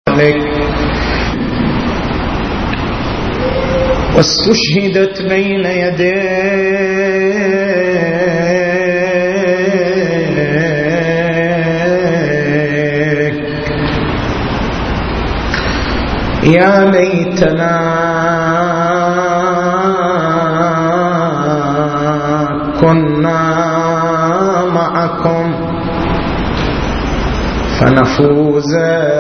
واستشهدت بين يديك يا ليتنا كنا معكم فنفوز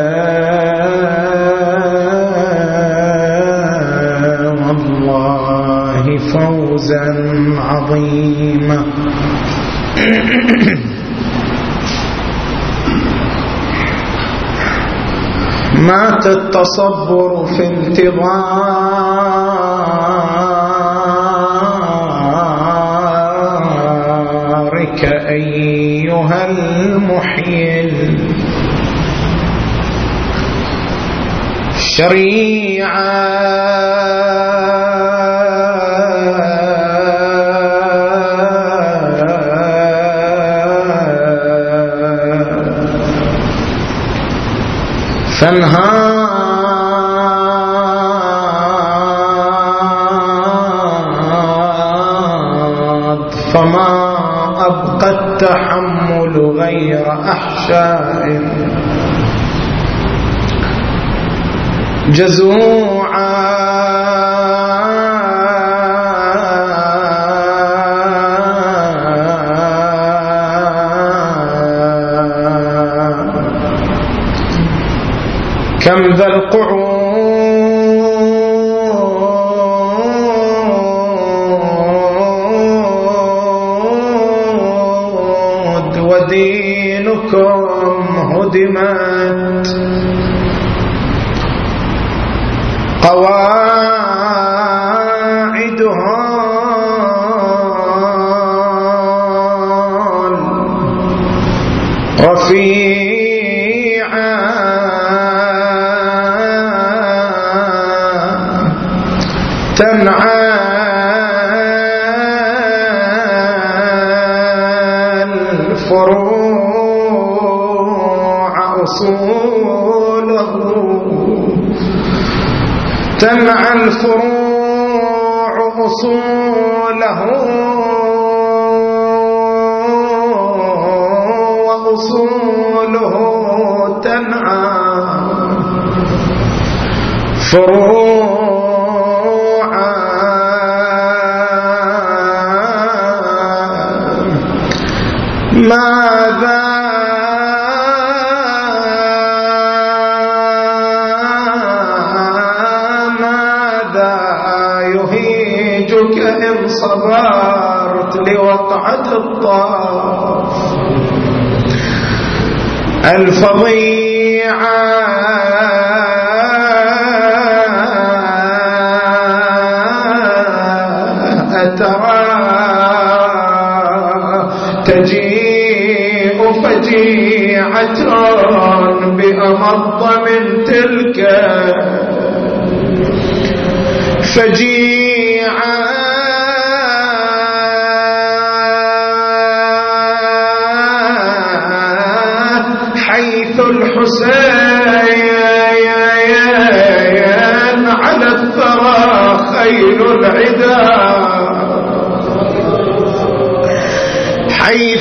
والله فوزا عظيما. مات التصبر في انتظارك أيها المحيي الشريعة فانهاض فما أبقى التحمل غير أحشاء جزوعا كم ذا القعود ودينكم هدمت قواعدها رفيعا تنعى الفروع أصوله تنعى الفروع أصوله وأصوله تنعى فروعا ماذا يهيجك إن صبرت لوقعة الطاف الفظيعة أترى تجيء فجيعة بأمض من تلك فجيعة حيث الحسين على الثرى خيل العدا حيث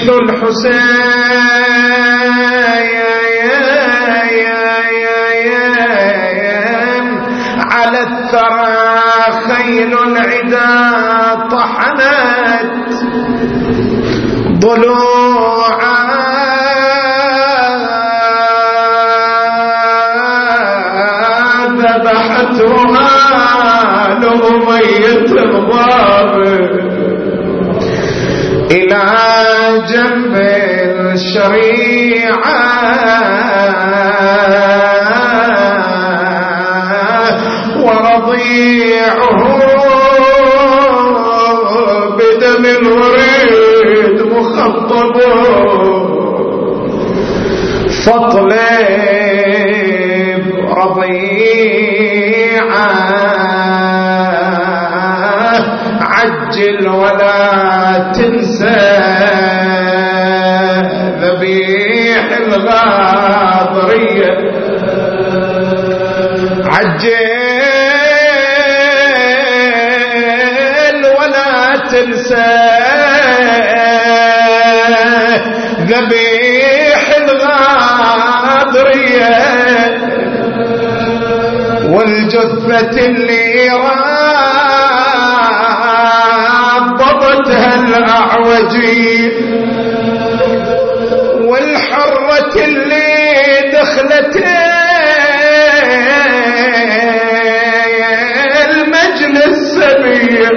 الحسين على الثرى خيل العدا طحنت ضلوعا ذبحتها لأمية الضابط إلى جنب الشريعة ورضيعه بدم الوريد مخطب فاطلب رضيعا عجل ولا تنسى ذبيح الغاضرية عجل ولا تنسى ذبيح الغاضرية والجثة اللي رابطتها الأعوجي والحرة اللي دخلت المجلس سبيل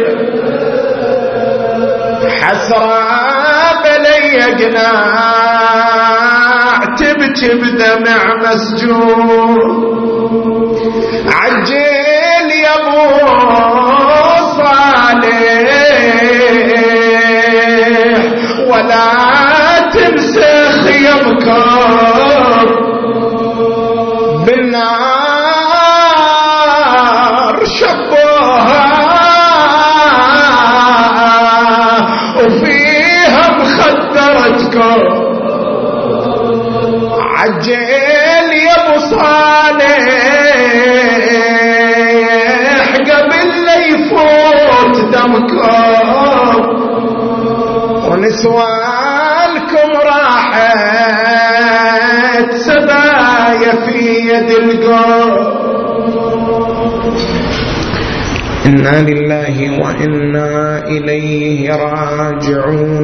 حسرة بلي قناع تبكي بدمع مسجون عجل يا ابو صالح ولا تمسخ يبكر بالنار شبوها وفيها مخدرتكم عجل يا ابو صالح قبل لا يفوت دمكم ونسوالكم راحت سبايا في يد القوم. إنا لله وإنا إليه راجعون.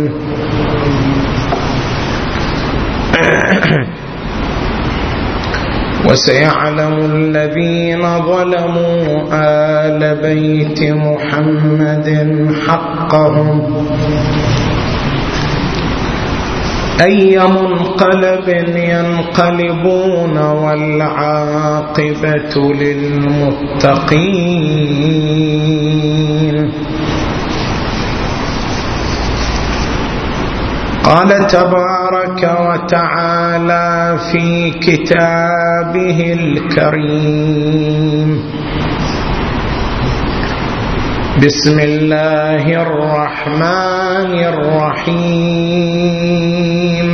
وسيعلم الذين ظلموا آل بيت محمد حقهم أي منقلب ينقلبون والعاقبة للمتقين. قال تبارك وتعالى في كتابه الكريم بسم الله الرحمن الرحيم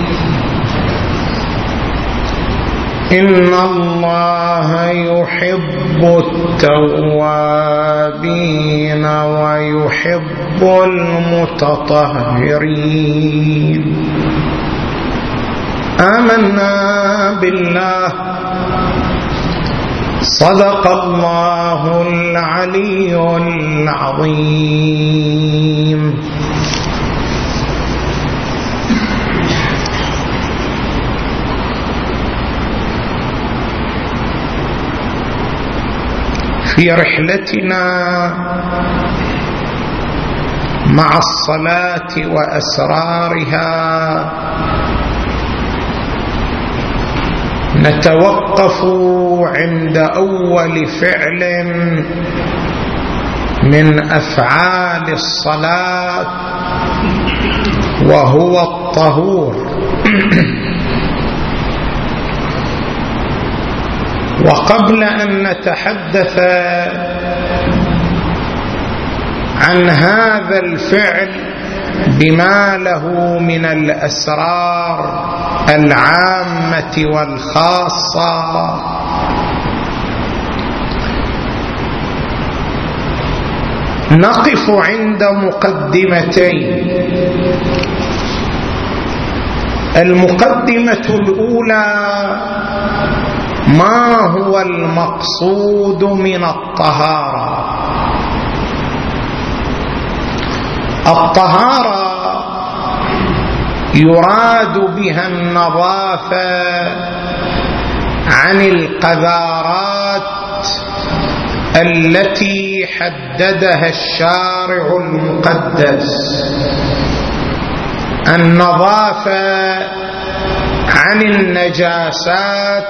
إن الله يحب التوابين ويحب المتطهرين. آمنا بالله صدق الله العلي العظيم. في رحلتنا مع الصلاة وأسرارها نتوقف عند أول فعل من أفعال الصلاة وهو الطهور. وقبل أن نتحدث عن هذا الفعل بما له من الأسرار العامة والخاصة نقف عند مقدمتين. المقدمة الأولى ما هو المقصود من الطهارة؟ الطهارة يراد بها النظافة عن القذارات التي حددها الشارع المقدس، النظافة عن النجاسات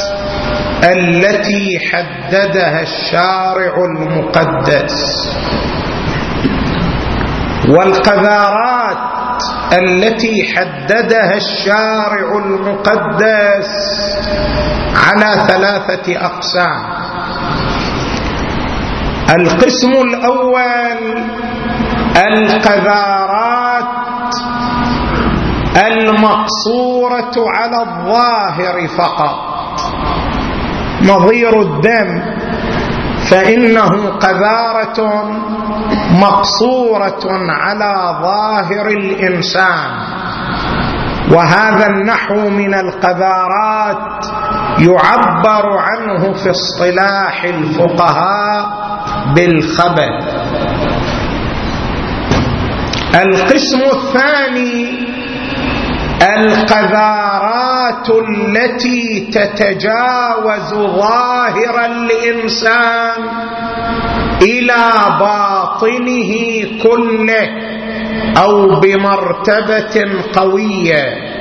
التي حددها الشارع المقدس، والقذارات التي حددها الشارع المقدس على 3 أقسام. القسم الأول القذارات المقصورة على الظاهر فقط، نظير الدم فإنه قذارة مقصورة على ظاهر الإنسان، وهذا النحو من القذارات يعبر عنه في اصطلاح الفقهاء بالخبث. القسم الثاني القذارات التي تتجاوز ظاهر الإنسان إلى باطنه كله أو بمرتبة قوية،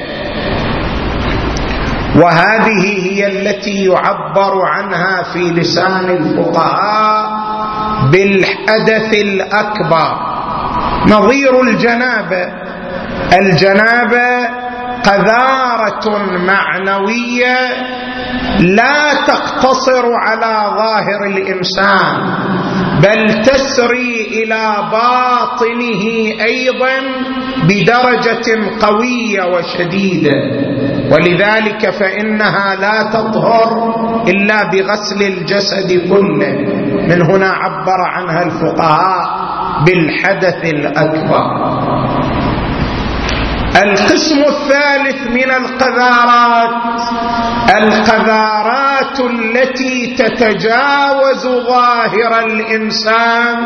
وهذه هي التي يعبر عنها في لسان الفقهاء بالحدث الأكبر، نظير الجنابة. الجنابة قذارة معنوية لا تقتصر على ظاهر الإنسان، بل تسري إلى باطنه أيضا بدرجة قوية وشديدة، ولذلك فإنها لا تطهر إلا بغسل الجسد كله. من هنا عبر عنها الفقهاء بالحدث الأكبر. القسم الثالث من القذارات التي تتجاوز ظاهر الإنسان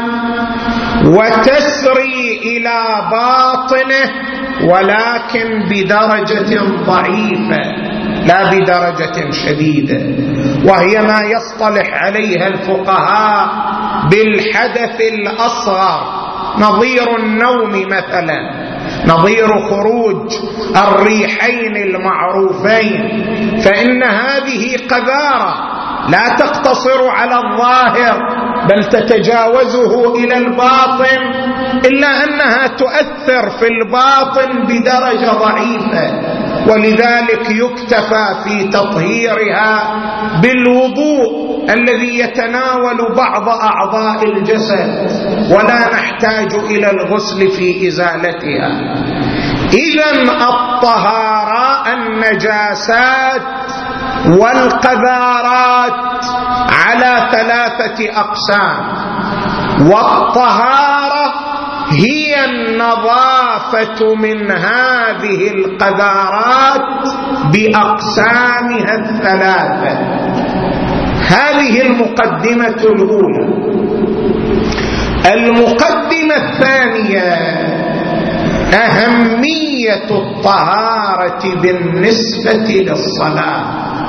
وتسري إلى باطنه، ولكن بدرجة ضعيفة لا بدرجة شديدة، وهي ما يصطلح عليها الفقهاء بالحدث الأصغر، نظير النوم مثلا، نظير خروج الريحين المعروفين، فإن هذه قذارة لا تقتصر على الظاهر بل تتجاوزه إلى الباطن، إلا أنها تؤثر في الباطن بدرجة ضعيفة، ولذلك يكتفى في تطهيرها بالوضوء الذي يتناول بعض أعضاء الجسد، ولا نحتاج إلى الغسل في إزالتها. إذن الطهارة، النجاسات والقذارات على 3 أقسام، والطهارة هي النظافة من هذه القذارات بأقسامها 3. هذه المقدمة الأولى. المقدمة الثانية أهمية الطهارة بالنسبة للصلاة.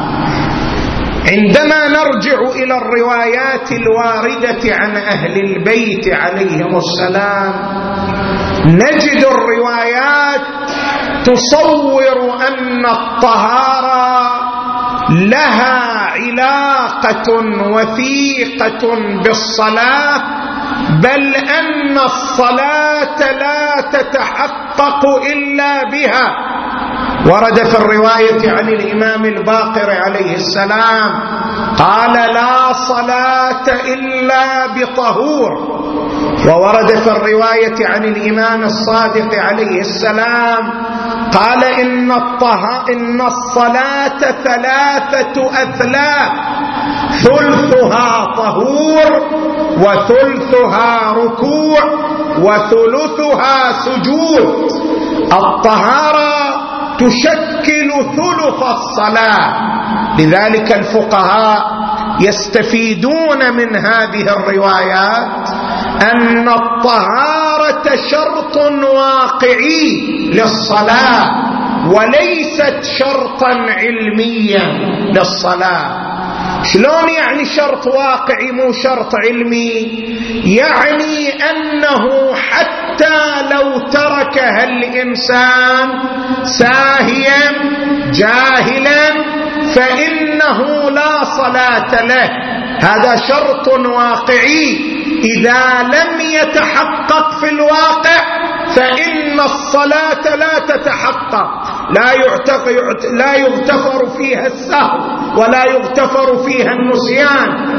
عندما نرجع إلى الروايات الواردة عن أهل البيت عليهم السلام نجد الروايات تصور أن الطهارة لها علاقة وثيقة بالصلاة، بل أن الصلاة لا تتحقق إلا بها. ورد في الرواية عن الإمام الباقر عليه السلام قال: لا صلاة إلا بطهور. وورد في الرواية عن الإمام الصادق عليه السلام قال: إن الصلاة 3 أثلاث، ثلثها طهور، وثلثها ركوع، وثلثها سجود. الطهارة تشكل ثلث الصلاة، لذلك الفقهاء يستفيدون من هذه الروايات أن الطهارة شرط واقعي للصلاة وليست شرطا علميا للصلاة. شلون يعني شرط واقعي مو شرط علمي؟ يعني أنه حتى لو تركها الإنسان ساهيا جاهلا فإنه لا صلاة له. هذا شرط واقعي، إذا لم يتحقق في الواقع فإن الصلاة لا تتحقق، لا يغتفر فيها السهو ولا يغتفر فيها النسيان.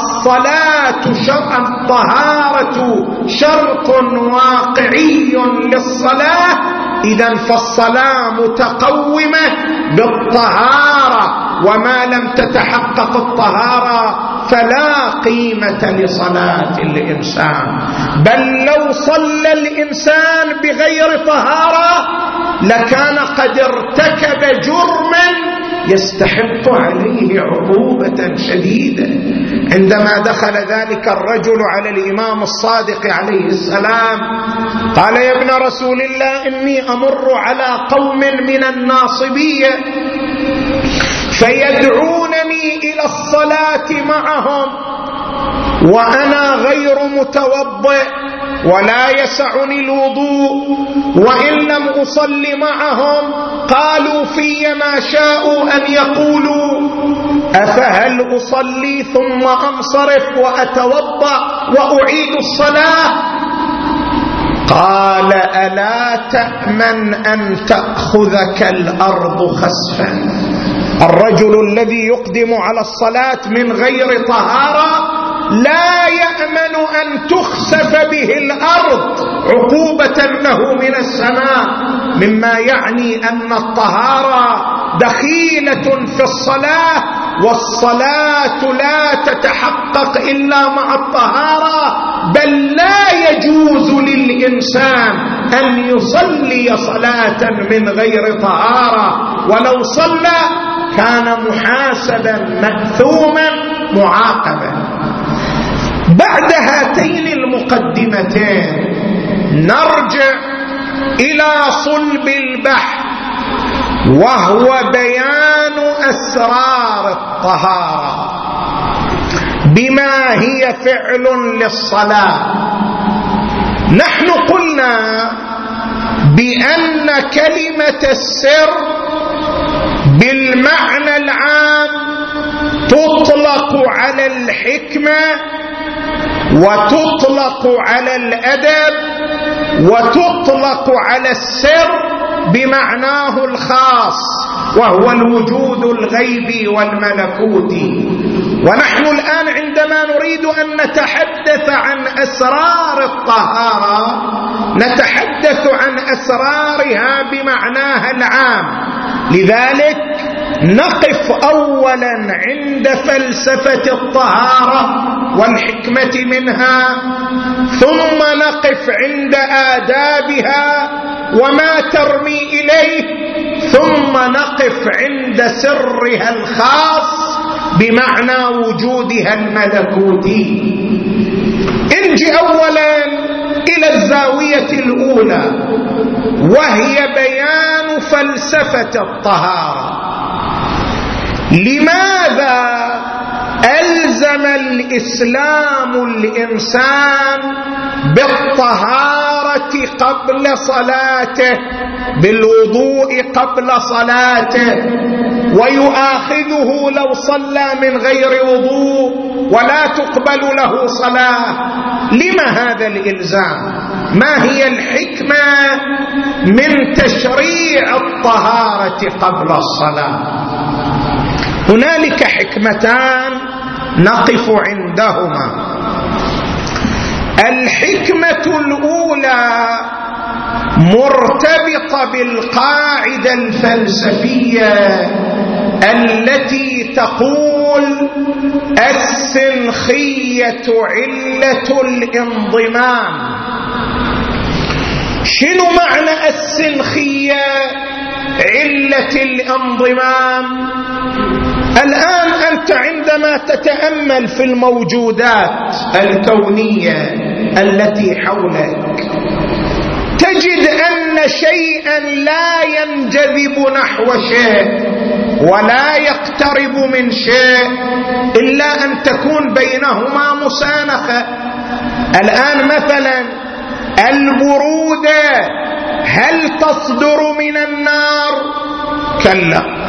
الطهارة شرط واقعي للصلاة، إذن فالصلاة متقومة بالطهارة وما لم تتحقق الطهارة فلا قيمة لصلاة الإنسان. بل لو صلى الإنسان بغير طهارة لكان قد ارتكب جرما يستحق عليه عقوبة شديدة. عندما دخل ذلك الرجل على الإمام الصادق عليه السلام قال: يا ابن رسول الله، إني أمر على قوم من الناصبية فيدعونني إلى الصلاة معهم وأنا غير متوضئ ولا يسعني الوضوء، وإن لم أصل معهم قالوا في ما شاءوا أن يقولوا، أفهل أصلي ثم أنصرف وأتوضأ وأعيد الصلاة؟ قال: ألا تأمن أن تأخذك الأرض خسفا؟ الرجل الذي يقدم على الصلاة من غير طهارة لا يأمن أن تخسف به الأرض عقوبة له من السماء، مما يعني أن الطهارة دخيلة في الصلاة، والصلاة لا تتحقق إلا مع الطهارة، بل لا يجوز للإنسان أن يصلي صلاة من غير طهارة، ولو صلى كان محاسبا مأثوما معاقبا. بعد هاتين المقدمتين نرجع إلى صلب البحث، وهو بيان أسرار الطهارة بما هي فعل للصلاة. نحن قلنا بأن كلمة السر بالمعنى العام تطلق على الحكمة وتطلق على الأدب وتطلق على السر بمعناه الخاص، وهو الوجود الغيبي والملكوتي. ونحن الآن عندما نريد أن نتحدث عن أسرار الطهارة نتحدث عن أسرارها بمعناها العام. لذلك نقف أولا عند فلسفة الطهارة والحكمة منها، ثم نقف عند آدابها وما ترمي إليه، ثم نقف عند سرها الخاص بمعنى وجودها الملكوتي. انجي أولا إلى الزاوية الأولى، وهي بيان فلسفة الطهارة. لماذا ألزم الإسلام الإنسان بالطهارة قبل صلاته، بالوضوء قبل صلاته، ويؤاخذه لو صلى من غير وضوء ولا تقبل له صلاة؟ لما هذا الإلزام؟ ما هي الحكمة من تشريع الطهارة قبل الصلاة؟ هنالك حكمتان نقف عندهما. الحكمة الأولى مرتبطة بالقاعدة الفلسفية التي تقول السنخية علة الانضمام. شنو معنى السنخية علة الانضمام؟ الآن أنت عندما تتأمل في الموجودات الكونية التي حولك تجد أن شيئا لا ينجذب نحو شيء ولا يقترب من شيء إلا أن تكون بينهما مسانخة. الآن مثلا البرودة هل تصدر من النار؟ كلا.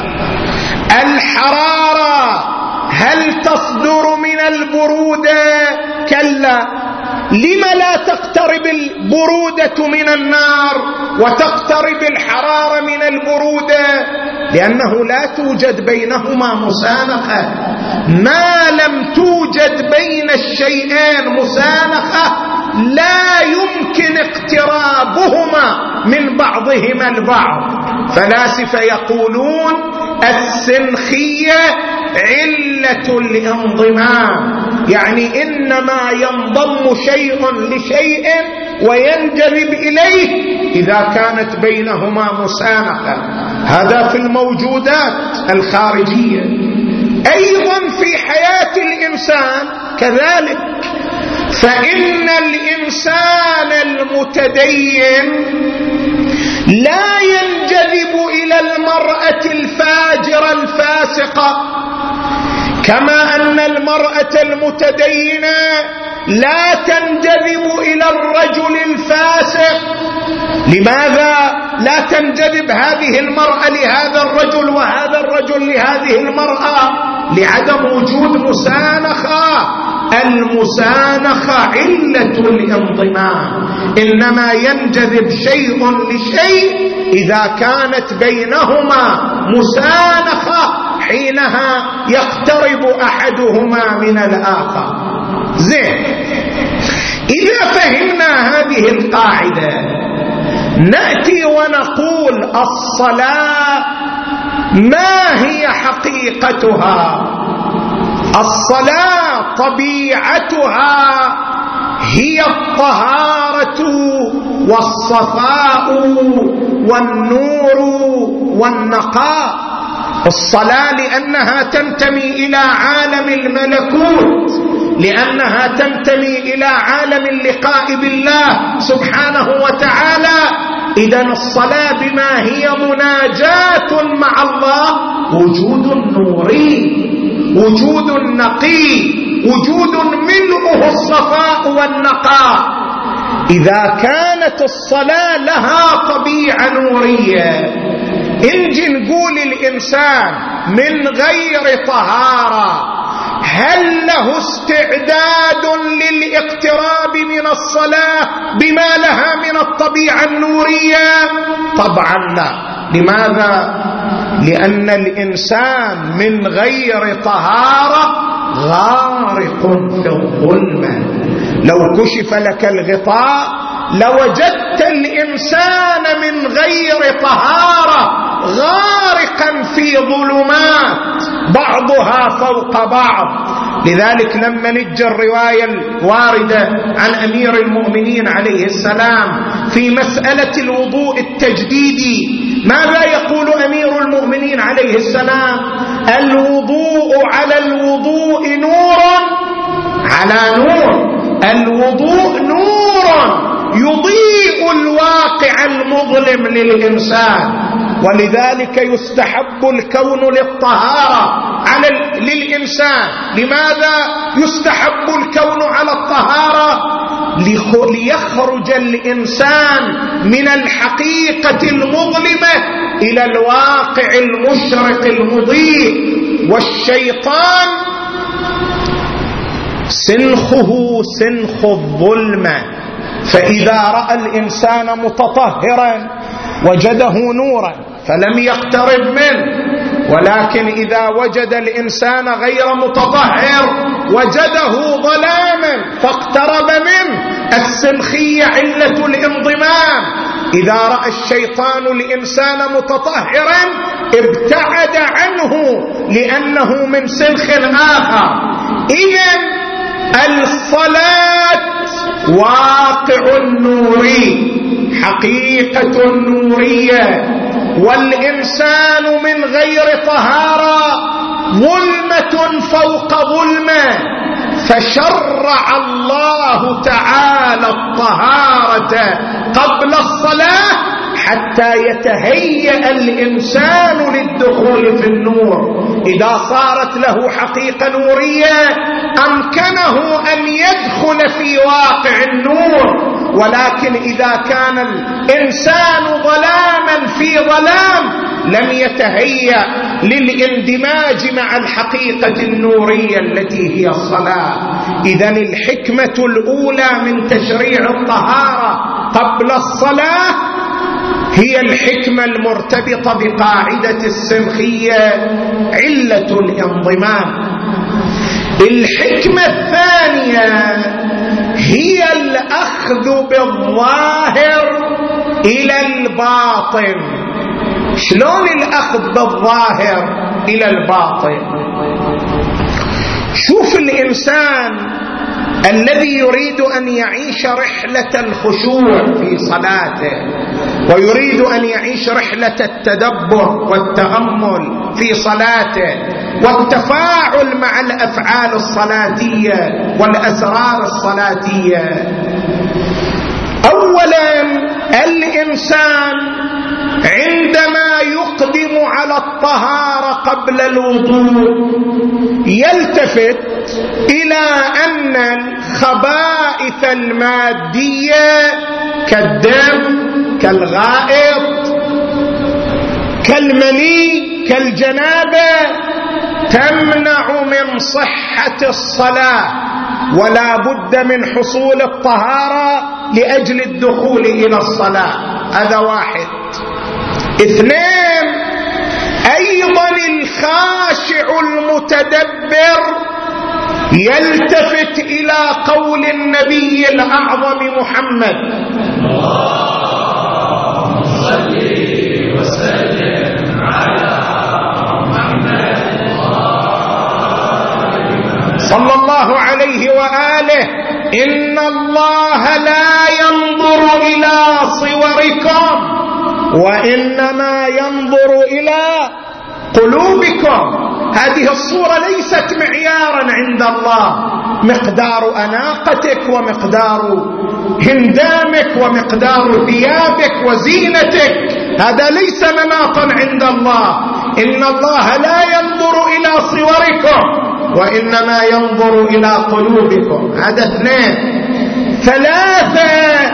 الحرارة هل تصدر من البرودة؟ كلا. لما لا تقترب البرودة من النار وتقترب الحرارة من البرودة؟ لأنه لا توجد بينهما مسانخة. ما لم توجد بين الشيئين مسانخة لا يمكن اقترابهما من بعضهما البعض. فلاسفة يقولون السنخية علة الانضمام، يعني إنما ينضم شيء لشيء وينجذب إليه إذا كانت بينهما مسانخة. هذا في الموجودات الخارجية. أيضا في حياة الإنسان كذلك، فإن الإنسان المتدين لا ينجذب إلى المرأة الفاجرة الفاسقة، كما أن المرأة المتدينة لا تنجذب إلى الرجل الفاسق. لماذا لا تنجذب هذه المرأة لهذا الرجل وهذا الرجل لهذه المرأة؟ لعدم وجود مسانخة. المسانخة علة الانضمام، إنما ينجذب شيء لشيء إذا كانت بينهما مسانخة، حينها يقترب أحدهما من الآخر. زين، إذا فهمنا هذه القاعدة نأتي ونقول الصلاة ما هي حقيقتها؟ الصلاة طبيعتها هي الطهارة والصفاء والنور والنقاء. الصلاة لأنها تنتمي إلى عالم الملكوت، لأنها تنتمي إلى عالم اللقاء بالله سبحانه وتعالى. إذن الصلاة بما هي مناجاة مع الله، وجود نوري، وجود نقي، وجود ملؤه الصفاء والنقاء. إذا كانت الصلاة لها طبيعة نورية، إنجي نقول الإنسان من غير طهارة هل له استعداد للاقتراب من الصلاة بما لها من الطبيعة النورية؟ طبعا لا. لماذا؟ لأن الإنسان من غير طهارة غارق في الظلمة. لو كشف لك الغطاء لوجدت الإنسان من غير طهارة غارقا في ظلمات بعضها فوق بعض. لذلك لما نجي الرواية الواردة عن أمير المؤمنين عليه السلام في مسألة الوضوء التجديدي، ماذا يقول أمير المؤمنين عليه السلام؟ الوضوء على الوضوء نور على نور. الوضوء نور يضيء الواقع المظلم للإنسان، ولذلك يستحب الكون للطهارة للإنسان. لماذا يستحب الكون على الطهارة؟ ليخرج الإنسان من الحقيقة المظلمة إلى الواقع المشرق المضيء. والشيطان سنخه سنخ الظلمة، فإذا رأى الإنسان متطهرا وجده نورا فلم يقترب منه، ولكن إذا وجد الإنسان غير متطهر وجده ظلاما فاقترب منه. السنخية علة الانضمام. إذا رأى الشيطان الإنسان متطهرا ابتعد عنه لأنه من سنخ آخر. إذن الصلاة واقع نوري، حقيقة نورية، والإنسان من غير طهارة ظلمة فوق ظلمة. فشرع الله تعالى الطهارة قبل الصلاة حتى يتهيأ الإنسان للدخول في النور. إذا صارت له حقيقة نورية أمكنه أن يدخل في واقع النور. ولكن إذا كان الإنسان ظلاما في ظلام لم يتهيأ للاندماج مع الحقيقة النورية التي هي الصلاة. إذن الحكمة الأولى من تشريع الطهارة قبل الصلاة هي الحكمة المرتبطة بقاعدة السنخية علة الانضمام. الحكمة الثانية هي الأخذ بالظاهر إلى الباطن. شلون الأخذ بالظاهر إلى الباطن؟ شوف الإنسان الذي يريد أن يعيش رحلة الخشوع في صلاته، ويريد أن يعيش رحلة التدبر والتأمل في صلاته، والتفاعل مع الأفعال الصلاتية والأسرار الصلاتية. أولا الإنسان عندما يقدم على الطهارة قبل الوضوء يلتفت إلى أن الخبائث المادية كالدم، كالغائط، كالمني، كالجنابة تمنع من صحة الصلاة، ولا بد من حصول الطهارة لأجل الدخول إلى الصلاة. هذا واحد. اثنين، أيضا الخاشع المتدبر يلتفت إلى قول النبي الأعظم محمد: اللهم صل وسلم على محمد صلى الله عليه وآله: إن الله لا ينظر إلى صوركم وإنما ينظر إلى قلوبكم. هذه الصورة ليست معيارا عند الله، مقدار أناقتك ومقدار هندامك ومقدار ثيابك وزينتك، هذا ليس مناطا عند الله. إن الله لا ينظر إلى صوركم وإنما ينظر إلى قلوبكم. هذا اثنين. ثلاثة،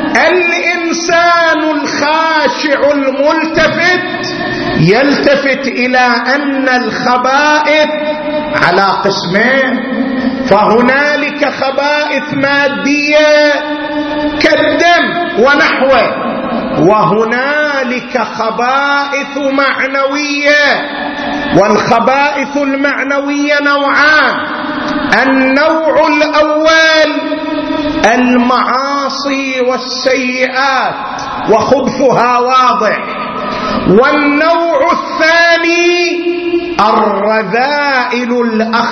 الإنسان الخاشع الملتفت يلتفت إلى أن الخبائث على قسمين، فهنالك خبائث مادية كالدم ونحوه، وهنالك خبائث معنوية. والخبائث المعنوية نوعان: النوع الأول المعاصي والسيئات وخبثها واضح، والنوع الثاني الرذائل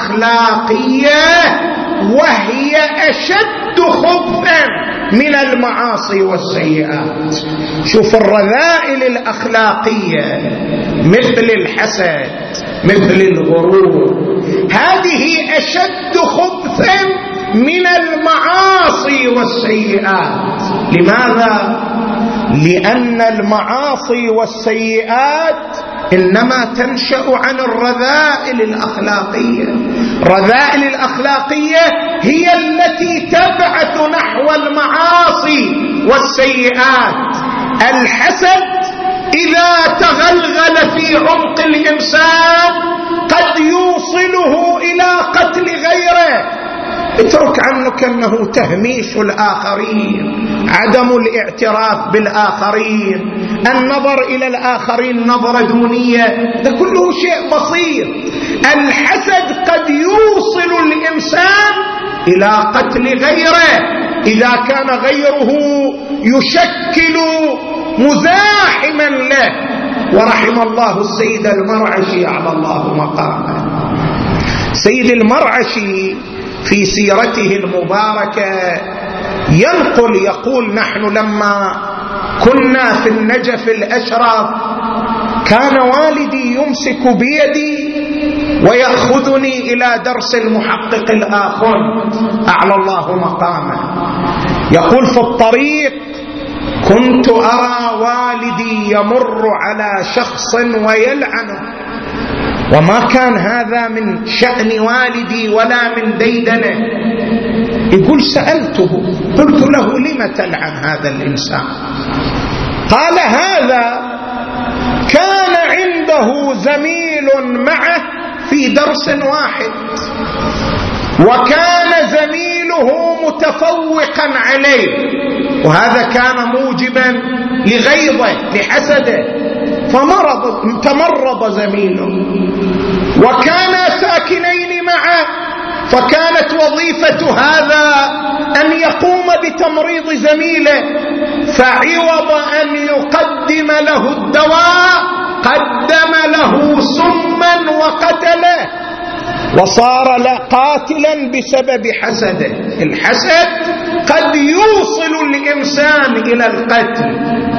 الأخلاقية، وهي أشد خبثا من المعاصي والسيئات. شوف الرذائل الأخلاقية مثل الحسد، مثل الغرور، هذه أشد خبثا من المعاصي والسيئات. لماذا؟ لأن المعاصي والسيئات إنما تنشأ عن الرذائل الأخلاقية. الرذائل الأخلاقية هي التي تبعث نحو المعاصي والسيئات. الحسد إذا تغلغل في عمق الإنسان قد يوصله إلى قتل غيره. اترك عنك أنه تهميش الآخرين، عدم الاعتراف بالآخرين، النظر إلى الآخرين نظرة دونية، ده كله شيء بسيط. الحسد قد يوصل الإنسان إلى قتل غيره إذا كان غيره يشكل مزاحما له. ورحم الله السيد المرعشي على الله مقامه. سيد المرعشي في سيرته المباركة ينقل يقول: نحن لما كنا في النجف الأشرف كان والدي يمسك بيدي ويأخذني إلى درس المحقق الآخر أعلى الله مقامه. يقول: في الطريق كنت أرى والدي يمر على شخص ويلعنه، وما كان هذا من شأن والدي ولا من ديدنه. يقول: سألته قلت له: لم تلعن هذا الإنسان؟ قال: هذا كان عنده زميل معه في درس واحد، وكان زميله متفوقا عليه، وهذا كان موجبا لغيظه لحسده، تمرض زميله، وكانا ساكنين معه، فكانت وظيفة هذا أن يقوم بتمريض زميله، فعوض أن يقدم له الدواء قدم له سما وقتله وصار قاتلا بسبب حسده. الحسد قد يوصل الإنسان إلى القتل.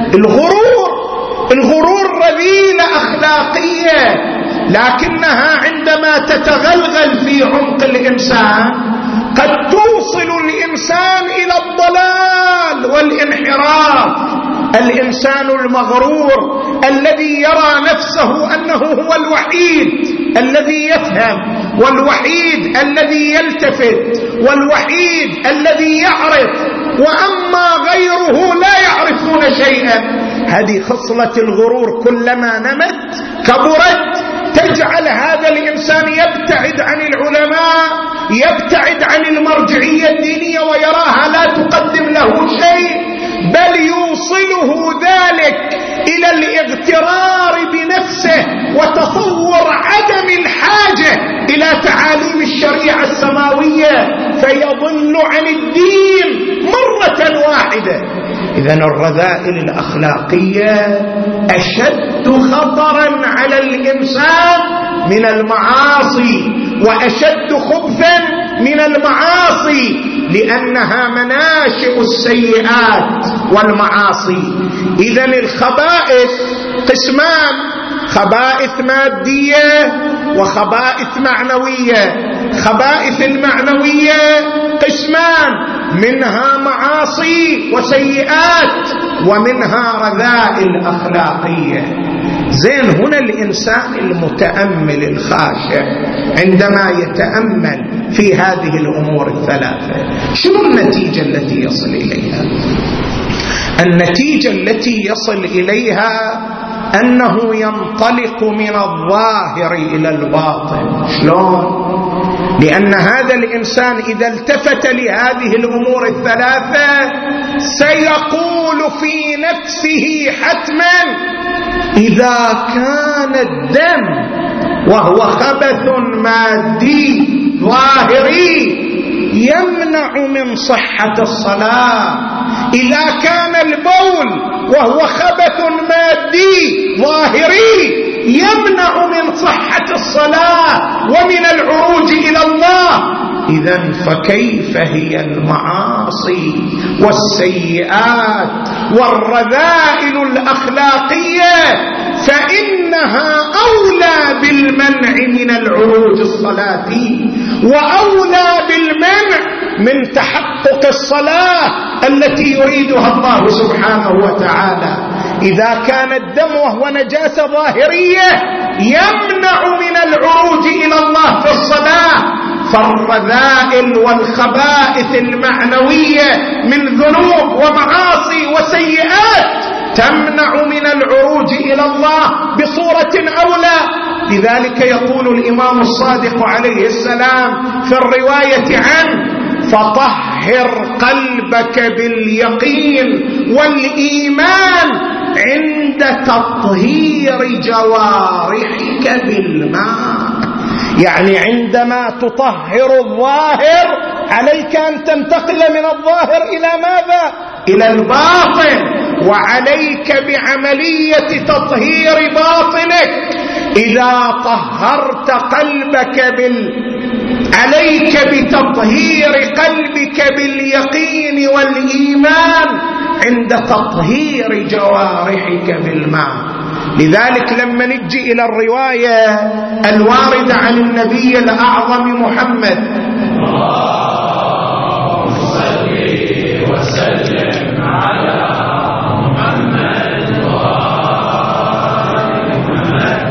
الغرور رذيلة أخلاقية، لكنها عندما تتغلغل في عمق الإنسان قد توصل الإنسان إلى الضلال والانحراف. الإنسان المغرور الذي يرى نفسه أنه هو الوحيد الذي يفهم، والوحيد الذي يلتفت، والوحيد الذي يعرف، وأما غيره لا يعرفون شيئا. هذه خصلة الغرور كلما نمت كبرت تجعل هذا الإنسان يبتعد عن العلماء، يبتعد عن المرجعية الدينية، ويراها لا تقدم له شيء، بل يوصله ذلك إلى الاغترار بنفسه وتصور عدم الحاجة إلى تعاليم الشريعة السماوية، فيضل عن الدين مرة واحدة. إذن الرذائل الأخلاقية أشد خطرا على الإنسان من المعاصي، وأشد خبثا من المعاصي، لأنها مناشئ السيئات والمعاصي. إذن الخبائث قسمان: خبائث مادية وخبائث معنوية. خبائث المعنوية قسمان: منها معاصي وسيئات، ومنها رذائل أخلاقية. زين، هنا الإنسان المتأمل الخاشع عندما يتأمل في هذه الأمور الثلاثة شنو النتيجة التي يصل إليها؟ النتيجة التي يصل إليها أنه ينطلق من الظاهر إلى الباطن. شلون؟ لأن هذا الإنسان إذا التفت لهذه الأمور الثلاثة سيقول في نفسه حتما: إذا كان الدم وهو خبث مادي ظاهري يمنع من صحة الصلاة، إذا كان البول وهو خبث مادي ظاهري يمنع من صحة الصلاة ومن العروج إلى الله، إذن فكيف هي المعاصي والسيئات والرذائل الأخلاقية؟ فإنها أولى بالمنع من العروج الصلاتي، وأولى بالمنع من تحقق الصلاة التي يريدها الله سبحانه وتعالى. إذا كان الدم وهو نجاسة ظاهرية يمنع من العروج إلى الله في الصلاة، فالرذائل والخبائث المعنوية من ذنوب ومعاصي وسيئات تمنع من العروج إلى الله بصورة أولى. لذلك يقول الإمام الصادق عليه السلام في الرواية عنه: فطهر قلبك باليقين والإيمان عند تطهير جوارحك بالماء. يعني عندما تطهر الظاهر عليك أن تنتقل من الظاهر إلى ماذا؟ إلى الباطن، وعليك بعملية تطهير باطنك. إذا طهرت قلبك عليك بتطهير قلبك باليقين والإيمان عند تطهير جوارحك بالماء. لذلك لما نجي إلى الرواية الواردة عن النبي الأعظم محمد: اللهم صل وسلم على محمد وآل محمد،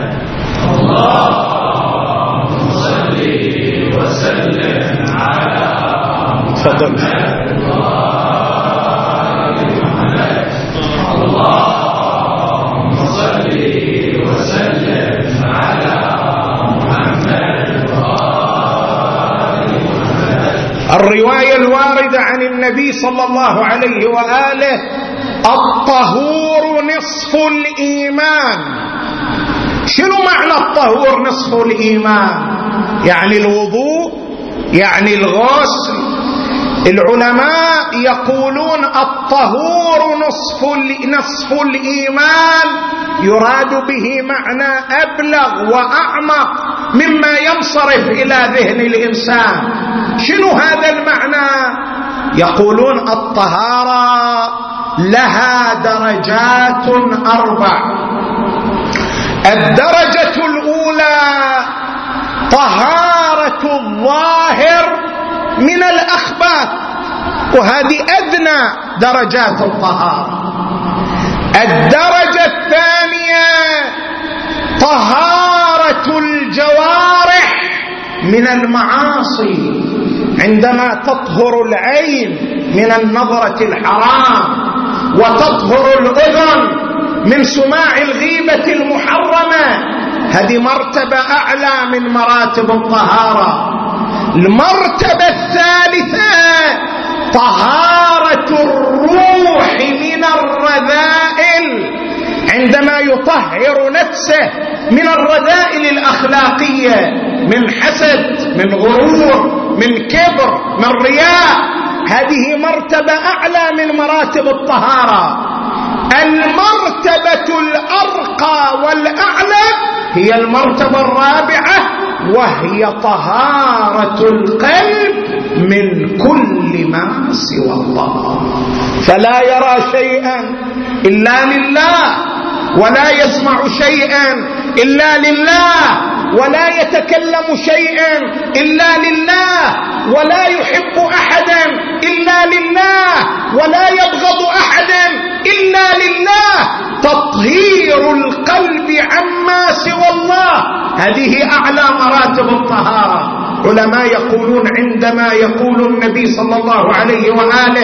اللهم صل وسلم على محمد وآل محمد، اللهم صل وسلم على محمد وآل محمد. الرواية الواردة عن النبي صلى الله عليه وآله: الطهور نصف الإيمان. شنو معنى الطهور نصف الإيمان؟ يعني الوضوء، يعني الغسل، العلماء يقولون الطهور نصف الإيمان، يراد به معنى أبلغ وأعمق مما ينصرف إلى ذهن الإنسان. شنو هذا المعنى؟ يقولون الطهارة لها درجات 4. الدرجة الأولى طهارة الظاهر من الأخبث، وهذه أدنى درجات الطهارة. الدرجة الثانية طهارة الجوارح من المعاصي، عندما تطهر العين من النظرة الحرام، وتطهر الأذن من سماع الغيبة المحرمة، هذه مرتبة أعلى من مراتب الطهارة. المرتبة الثالثة طهارة الروح من الرذائل، عندما يطهر نفسه من الرذائل الأخلاقية، من حسد، من غرور، من كبر، من رياء. هذه مرتبة أعلى من مراتب الطهارة. المرتبة الأرقى والأعلى هي المرتبة الرابعة، وهي طهارة القلب من كل ما سوى الله، فلا يرى شيئا إلا لله، ولا يسمع شيئا إلا لله، ولا يتكلم شيئا إلا لله، ولا يحب أحدا إلا لله، ولا يبغض أحدا إلا لله. تطهير القلب عما سوى الله، هذه أعلى مراتب الطهارة. علماء يقولون عندما يقول النبي صلى الله عليه وآله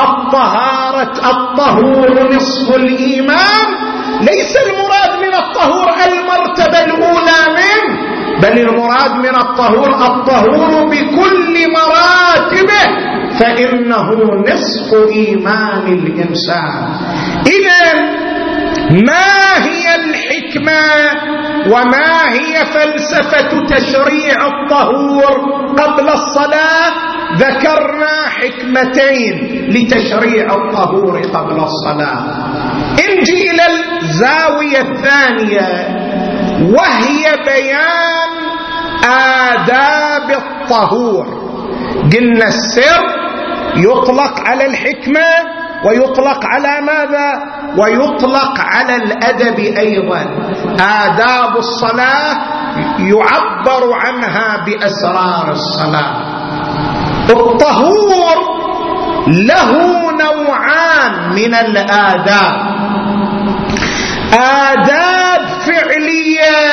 الطهور نصف الإيمان، ليس المراد من الطهور المرتبة الأولى منه، بل المراد من الطهور بكل مراتبه، فإنه نصف إيمان الإنسان. إذن ما هي الحكمة وما هي فلسفة تشريع الطهور قبل الصلاة؟ ذكرنا حكمتين لتشريع الطهور قبل الصلاة. انجي إلى الزاوية الثانية، وهي بيان آداب الطهور. قلنا السر يطلق على الحكمة، ويطلق على ماذا؟ ويطلق على الأدب أيضا. آداب الصلاة يعبر عنها بأسرار الصلاة. الطهور له نوعان من الآداب: آداب فعلية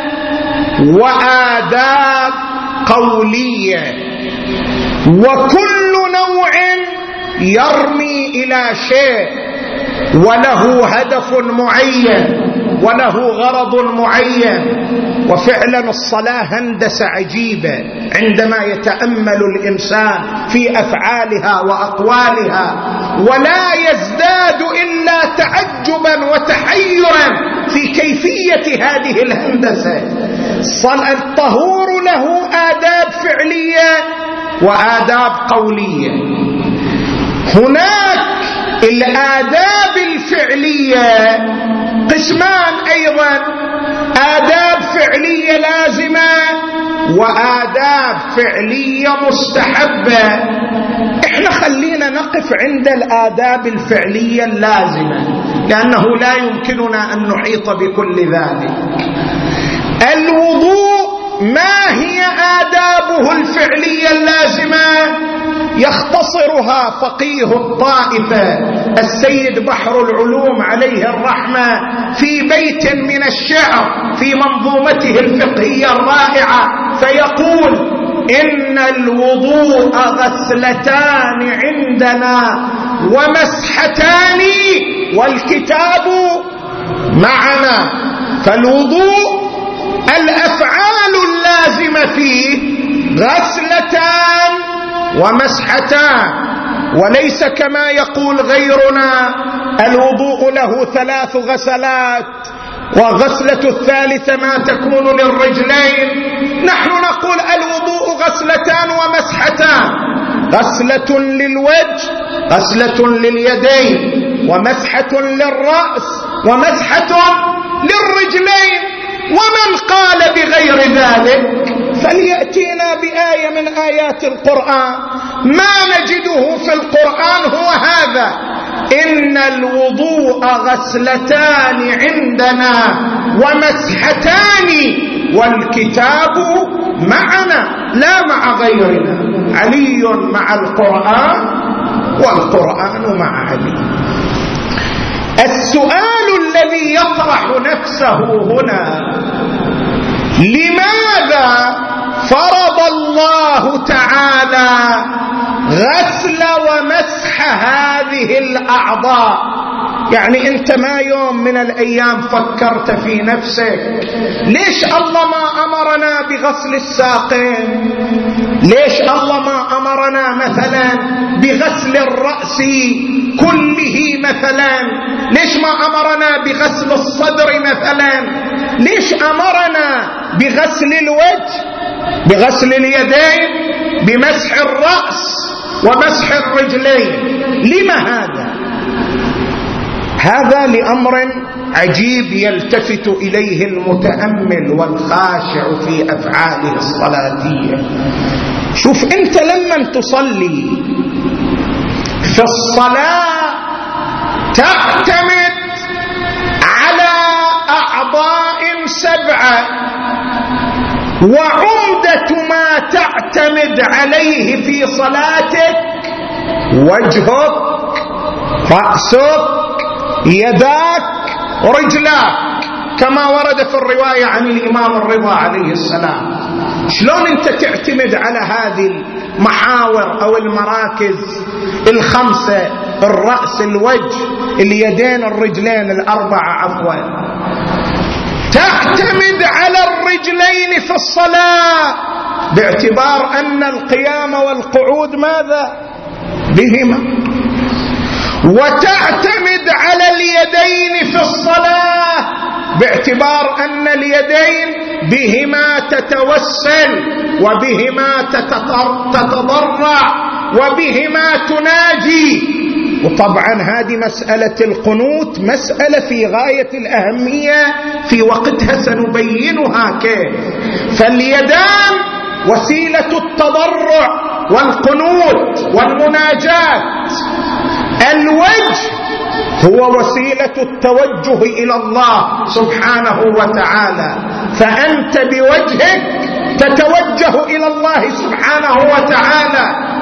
وآداب قولية، وكل نوع يرمي إلى شيء وله هدف معين وله غرض معين. وفعلا الصلاة هندسة عجيبة عندما يتأمل الإنسان في أفعالها وأقوالها، ولا يزداد إلا تعجبا وتحيرا في كيفية هذه الهندسة. الطهور له آداب فعلية وآداب قولية. هناك الآداب الفعلية قسمان أيضا: آداب فعلية لازمة وآداب فعلية مستحبة. احنا خلينا نقف عند الآداب الفعلية اللازمة، لأنه لا يمكننا أن نحيط بكل ذلك. الوضوء ما هي آدابه الفعلية اللازمة؟ يختصرها فقيه الطائفة السيد بحر العلوم عليه الرحمة في بيت من الشعر في منظومته الفقهية الرائعة، فيقول: إن الوضوء غسلتان عندنا ومسحتان والكتاب معنا. فالوضوء الأفعال اللازمة فيه غسلتان ومسحتان، وليس كما يقول غيرنا الوضوء له 3 غسلات وغسلة الثالثة ما تكون للرجلين. نحن نقول الوضوء غسلتان ومسحتان. غسلة للوجه، غسلة لليدين، ومسحة للرأس، ومسحة للرجلين. ومن قال بغير ذلك فليأتينا بآية من آيات القرآن. ما نجده في القرآن هو هذا: إن الوضوء غسلتان عندنا ومسحتان، والكتاب معنا لا مع غيرنا. علي مع القرآن والقرآن مع علي. السؤال الذي يطرح نفسه هنا: لماذا فرض الله تعالى غسل ومسح هذه الأعضاء؟ يعني أنت ما يوم من الأيام فكرت في نفسك ليش الله ما أمرنا بغسل الساقين؟ ليش الله ما أمرنا مثلا بغسل الرأس كله مثلا؟ ليش ما أمرنا بغسل الصدر مثلا؟ ليش أمرنا بغسل الوجه، بغسل اليدين، بمسح الرأس ومسح الرجلين؟ لما هذا؟ هذا لأمر عجيب يلتفت إليه المتأمل والخاشع في أفعاله الصلاتية. شوف أنت لما تصلي في الصلاة تعتمد على أعضاء 7، وعمدة ما تعتمد عليه في صلاتك وجهك، رأسك، يداك، رجلاك، كما ورد في الرواية عن الإمام الرضا عليه السلام. شلون أنت تعتمد على هذه المحاور أو المراكز 5: الرأس، الوجه، اليدين، الرجلين، 4 عفوا. تعتمد على الرجلين في الصلاة باعتبار أن القيام والقعود ماذا؟ بهما. وتعتمد على اليدين في الصلاة باعتبار أن اليدين بهما تتوسل، وبهما تتضرع، وبهما تناجي. وطبعا هذه مسألة القنوت مسألة في غاية الأهمية، في وقتها سنبينها كيف. فاليدان وسيلة التضرع والقنوت والمناجاة، الوجه هو وسيلة التوجه إلى الله سبحانه وتعالى، فأنت بوجهك تتوجه إلى الله سبحانه وتعالى.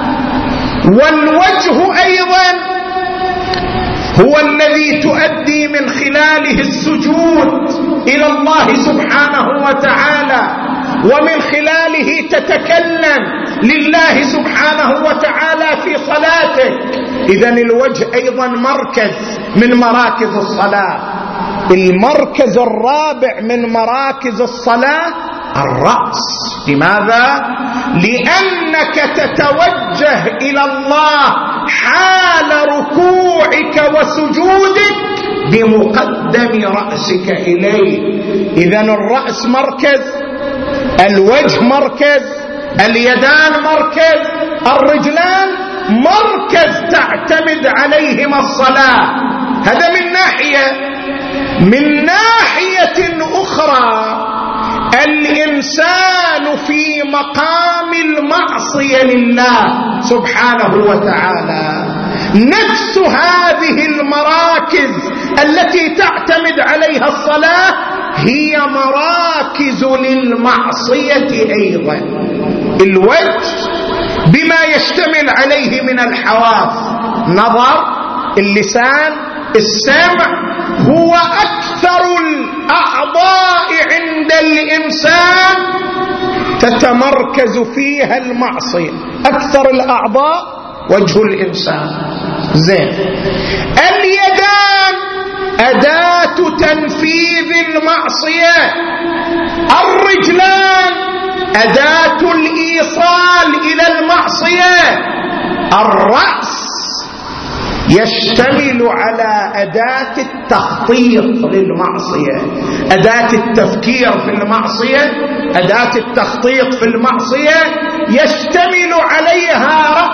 والوجه أيضا هو الذي تؤدي من خلاله السجود إلى الله سبحانه وتعالى، ومن خلاله تتكلم لله سبحانه وتعالى في صلاتك. إذن الوجه أيضا مركز من مراكز الصلاة. المركز الرابع من مراكز الصلاة الرأس. لماذا؟ لأنك تتوجه إلى الله حال ركوعك وسجودك بمقدم رأسك إليه. إذن الرأس مركز، الوجه مركز، اليدان مركز، الرجلان مركز تعتمد عليهما الصلاة. هذا من ناحية. من ناحية أخرى الإنسان في مقام المعصية لله سبحانه وتعالى. نفس هذه المراكز التي تعتمد عليها الصلاة هي مراكز للمعصية أيضا. الوجه بما يشتمل عليه من الحواس، نظر، اللسان، السمع، هو أكثر الأعضاء عند الإنسان تتمركز فيها المعصية. أكثر الأعضاء وجه الإنسان. زين. اليدان أداة تنفيذ المعصية، الرجلان أداة الإيصال إلى المعصية، الرأس يشتمل على أداة التخطيط للمعصية، أداة التفكير في المعصية، أداة التخطيط في المعصية يشتمل عليها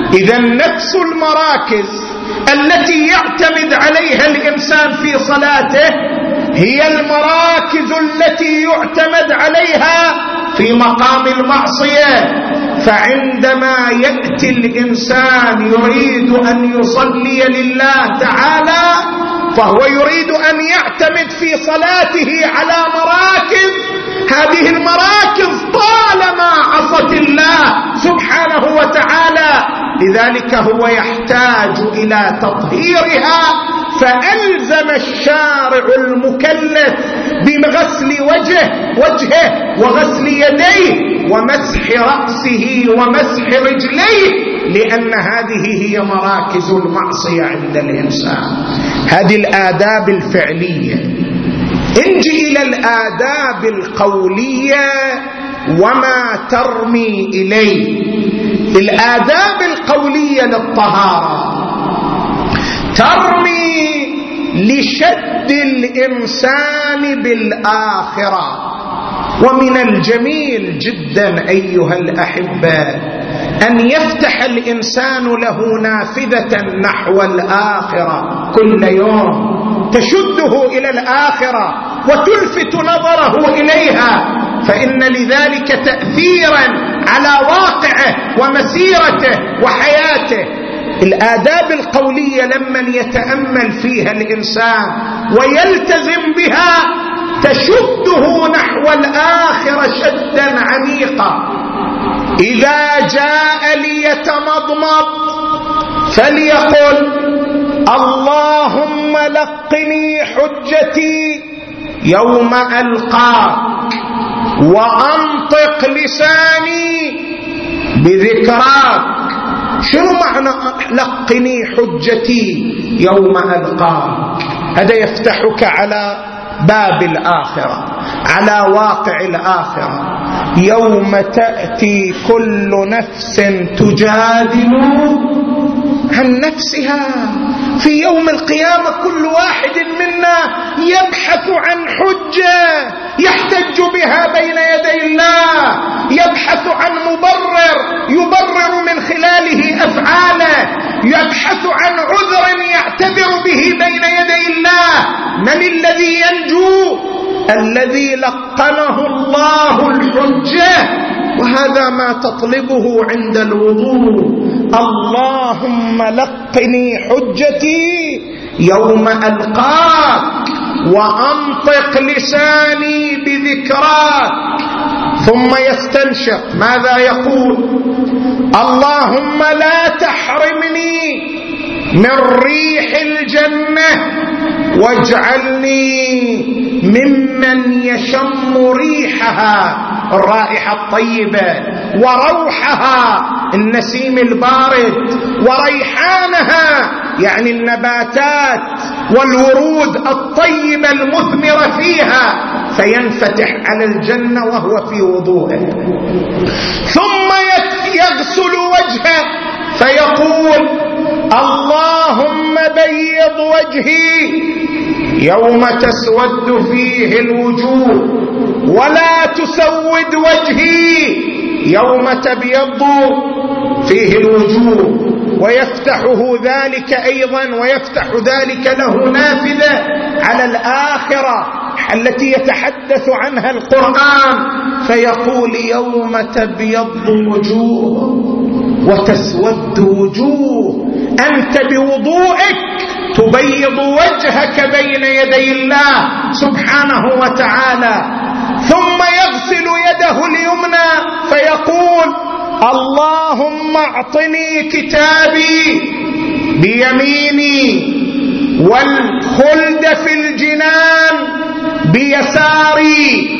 إذا نفس المراكز التي يعتمد عليها الإنسان في صلاته هي المراكز التي يعتمد عليها في مقام المعصية. فعندما يأتي الإنسان يريد أن يصلي لله تعالى فهو يريد أن يعتمد في صلاته على مراكز، هذه المراكز طالما عصت الله سبحانه وتعالى، لذلك هو يحتاج إلى تطهيرها. فألزم الشارع المكلف بغسل وجهه وغسل يديه ومسح رأسه ومسح رجليه، لأن هذه هي مراكز المعصية عند الإنسان. هذه الآداب الفعلية. انجي إلى الآداب القولية وما ترمي إليه. الآداب القولية للطهارة ترمي لشد الإنسان بالآخرة. ومن الجميل جدا أيها الأحبة أن يفتح الإنسان له نافذة نحو الآخرة كل يوم تشده إلى الآخرة وتلفت نظره إليها، فإن لذلك تأثيرا على واقعه ومسيرته وحياته. الآداب القولية لمن يتأمل فيها الإنسان ويلتزم بها تشده نحو الآخرة شدا عميقا. إذا جاء ليتمضمض فليقل اللهم لقني حجتي يوم ألقاك وأنطق لساني بذكراك. شنو معنى لقني حجتي يوم ألقاك؟ هذا يفتحك على باب الآخرة، على واقع الآخرة. يوم تأتي كل نفس تجادل عن نفسها. في يوم القيامة كل واحد منا يبحث عن حجة يحتج بها بين يدي الله، يبحث عن مبرر يبرر من خلاله أفعاله، يبحث عن عذر يعتذر به بين يدي الله. من الذي ينجو؟ الذي لقنه الله الحجة، وهذا ما تطلبه عند الوضوء. اللهم لقني حجتي يوم ألقاك وأنطق لساني بذكراك. ثم يستنشق ماذا يقول؟ اللهم لا تحرمني من ريح الجنة واجعلني ممن يشم ريحها، الرائحة الطيبة، وروحها النسيم البارد، وريحانها يعني النباتات والورود الطيبة المثمرة فيها، فينفتح على الجنة وهو في وضوءه. ثم يغسل وجهه فيقول اللهم بيض وجهي يوم تسود فيه الوجوه ولا تسود وجهي يوم تبيض فيه الوجوه. ويفتحه ذلك أيضا، ويفتح ذلك له نافذة على الآخرة التي يتحدث عنها القرآن، فيقول يوم تبيض وجوه وتسود وجوه. أنت بوضوءك تبيض وجهك بين يدي الله سبحانه وتعالى. ثم يغسل يده اليمنى فيقول اللهم اعطني كتابي بيميني والخلد في الجنان بيساري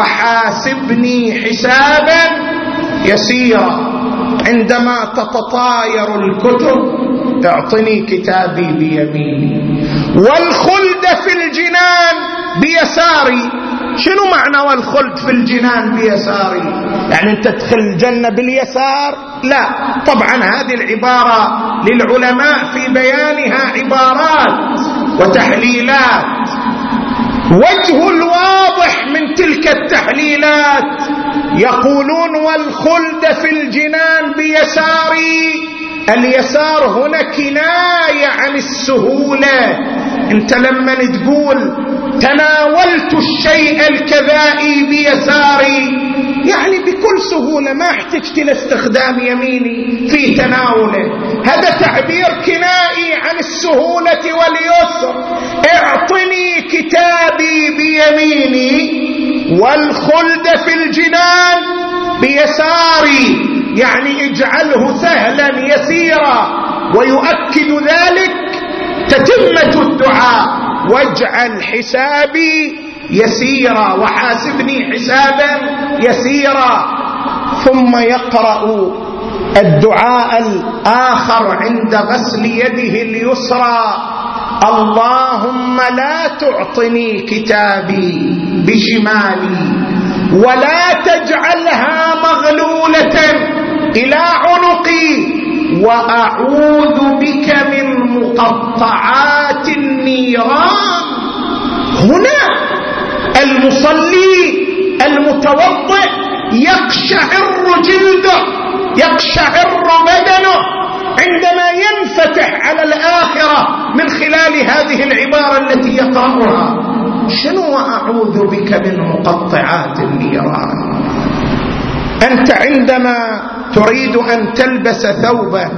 وحاسبني حسابا يسيرا. عندما تتطاير الكتب اعطني كتابي بيميني والخلد في الجنان بيساري. شنو معنى والخلد في الجنان بيساري؟ يعني انت تدخل الجنة باليسار؟ لا، طبعا هذه العبارة للعلماء في بيانها عبارات وتحليلات. وجه الواضح من تلك التحليلات يقولون والخلد في الجنان بيساري اليسار هنا كناية عن السهولة. انت لما تقول تناولت الشيء الكذائي بيساري يعني بكل سهولة، ما احتجت إلى استخدام يميني في تناوله. هذا تعبير كنائي عن السهولة واليسر. اعطني كتابي بيميني والخلد في الجنان بيساري، يعني اجعله سهلا يسيرا. ويؤكد ذلك تتمة الدعاء: واجعل حسابي يسيرا وحاسبني حسابا يسيرا. ثم يقرأ الدعاء الآخر عند غسل يده اليسرى: اللهم لا تعطني كتابي بشمالي ولا تجعلها مغلولة إلى عنقي وأعوذ بك من مقطعات النيران. هنا المصلي المتوضئ يقشعر جلده، يقشعر بدنه عندما ينفتح على الآخرة من خلال هذه العبارة التي يقرأها: شنو أعوذ بك من مقطعات النيران؟ أنت عندما تريد أن تلبس ثوبا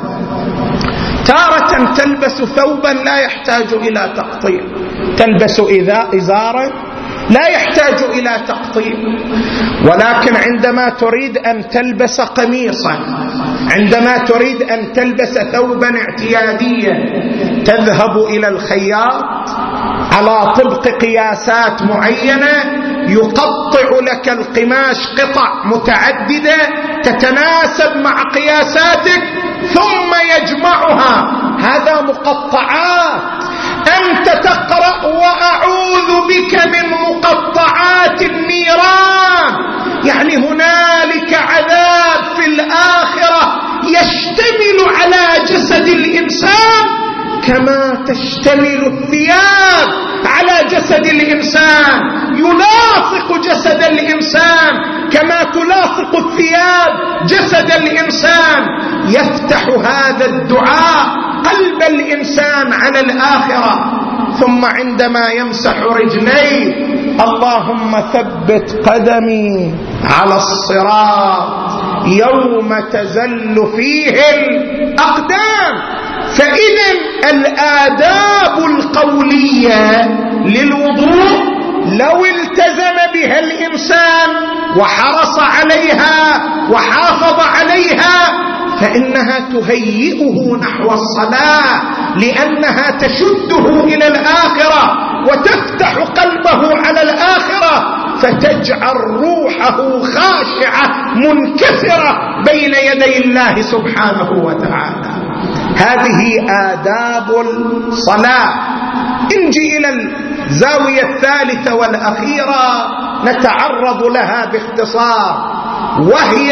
تارة تلبس ثوبا لا يحتاج إلى تقطيع، تلبس إزارا لا يحتاج إلى تقطيع. ولكن عندما تريد أن تلبس قميصا، عندما تريد أن تلبس ثوبا اعتياديا، تذهب إلى الخياط على طبق قياسات معينة، يقطع لك القماش قطع متعددة تتناسب مع قياساتك ثم يجمعها. هذا مقطعات. أنت تقرأ وأعوذ بك من مقطعات النيران، يعني هنالك عذاب في الآخرة يشتمل على جسد الإنسان كما تشتمل الثياب على جسد الإنسان، يلاصق جسد الإنسان كما تلاصق الثياب جسد الإنسان. يفتح هذا الدعاء قلب الإنسان على الآخرة. ثم عندما يمسح رجليه: اللهم ثبت قدمي على الصراط يوم تزل فيه الأقدام. فإذا الآداب القولية للوضوء لو التزم بها الإنسان وحرص عليها وحافظ عليها فإنها تهيئه نحو الصلاة، لأنها تشده إلى الآخرة وتفتح قلبه على الآخرة، فتجعل روحه خاشعة منكسرة بين يدي الله سبحانه وتعالى. هذه آداب الصلاة. نجي إلى الزاوية الثالثة والأخيرة نتعرض لها باختصار، وهي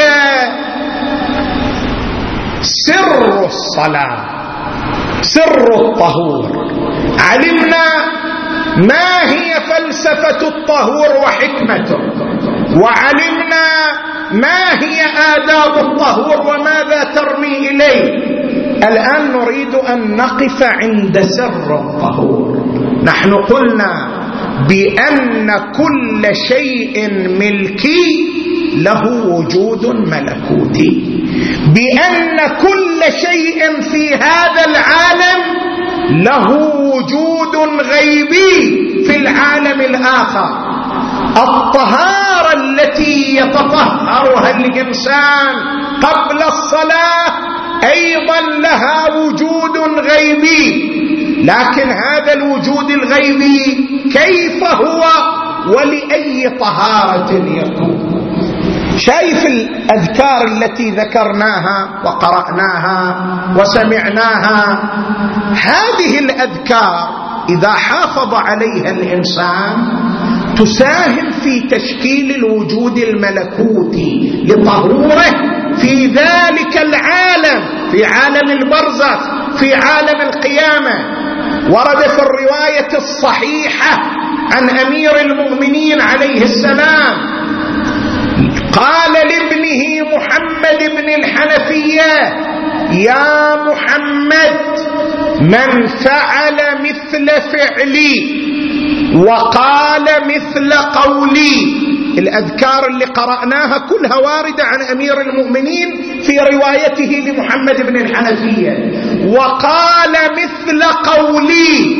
سر الصلاة، سر الطهور. علمنا ما هي فلسفة الطهور وحكمته، وعلمنا ما هي آداب الطهور وماذا ترمي إليه. الآن نريد أن نقف عند سر الطهور. نحن قلنا بأن كل شيء ملكي له وجود ملكوتي، بأن كل شيء في هذا العالم له وجود غيبي في العالم الآخر. الطهارة التي يتطهرها الإنسان قبل الصلاة أيضا لها وجود غيبي، لكن هذا الوجود الغيبي كيف هو ولأي طهارة يكون؟ شايف الأذكار التي ذكرناها وقرأناها وسمعناها؟ هذه الأذكار إذا حافظ عليها الإنسان تساهم في تشكيل الوجود الملكوتي لطهوره في ذلك العالم، في عالم البرزخ، في عالم القيامة. ورد في الرواية الصحيحة عن أمير المؤمنين عليه السلام قال لابنه محمد بن الحنفية: يا محمد من فعل مثل فعلي وقال مثل قولي. الأذكار اللي قرأناها كلها واردة عن أمير المؤمنين في روايته لمحمد بن الحنفية. وقال مثل قولي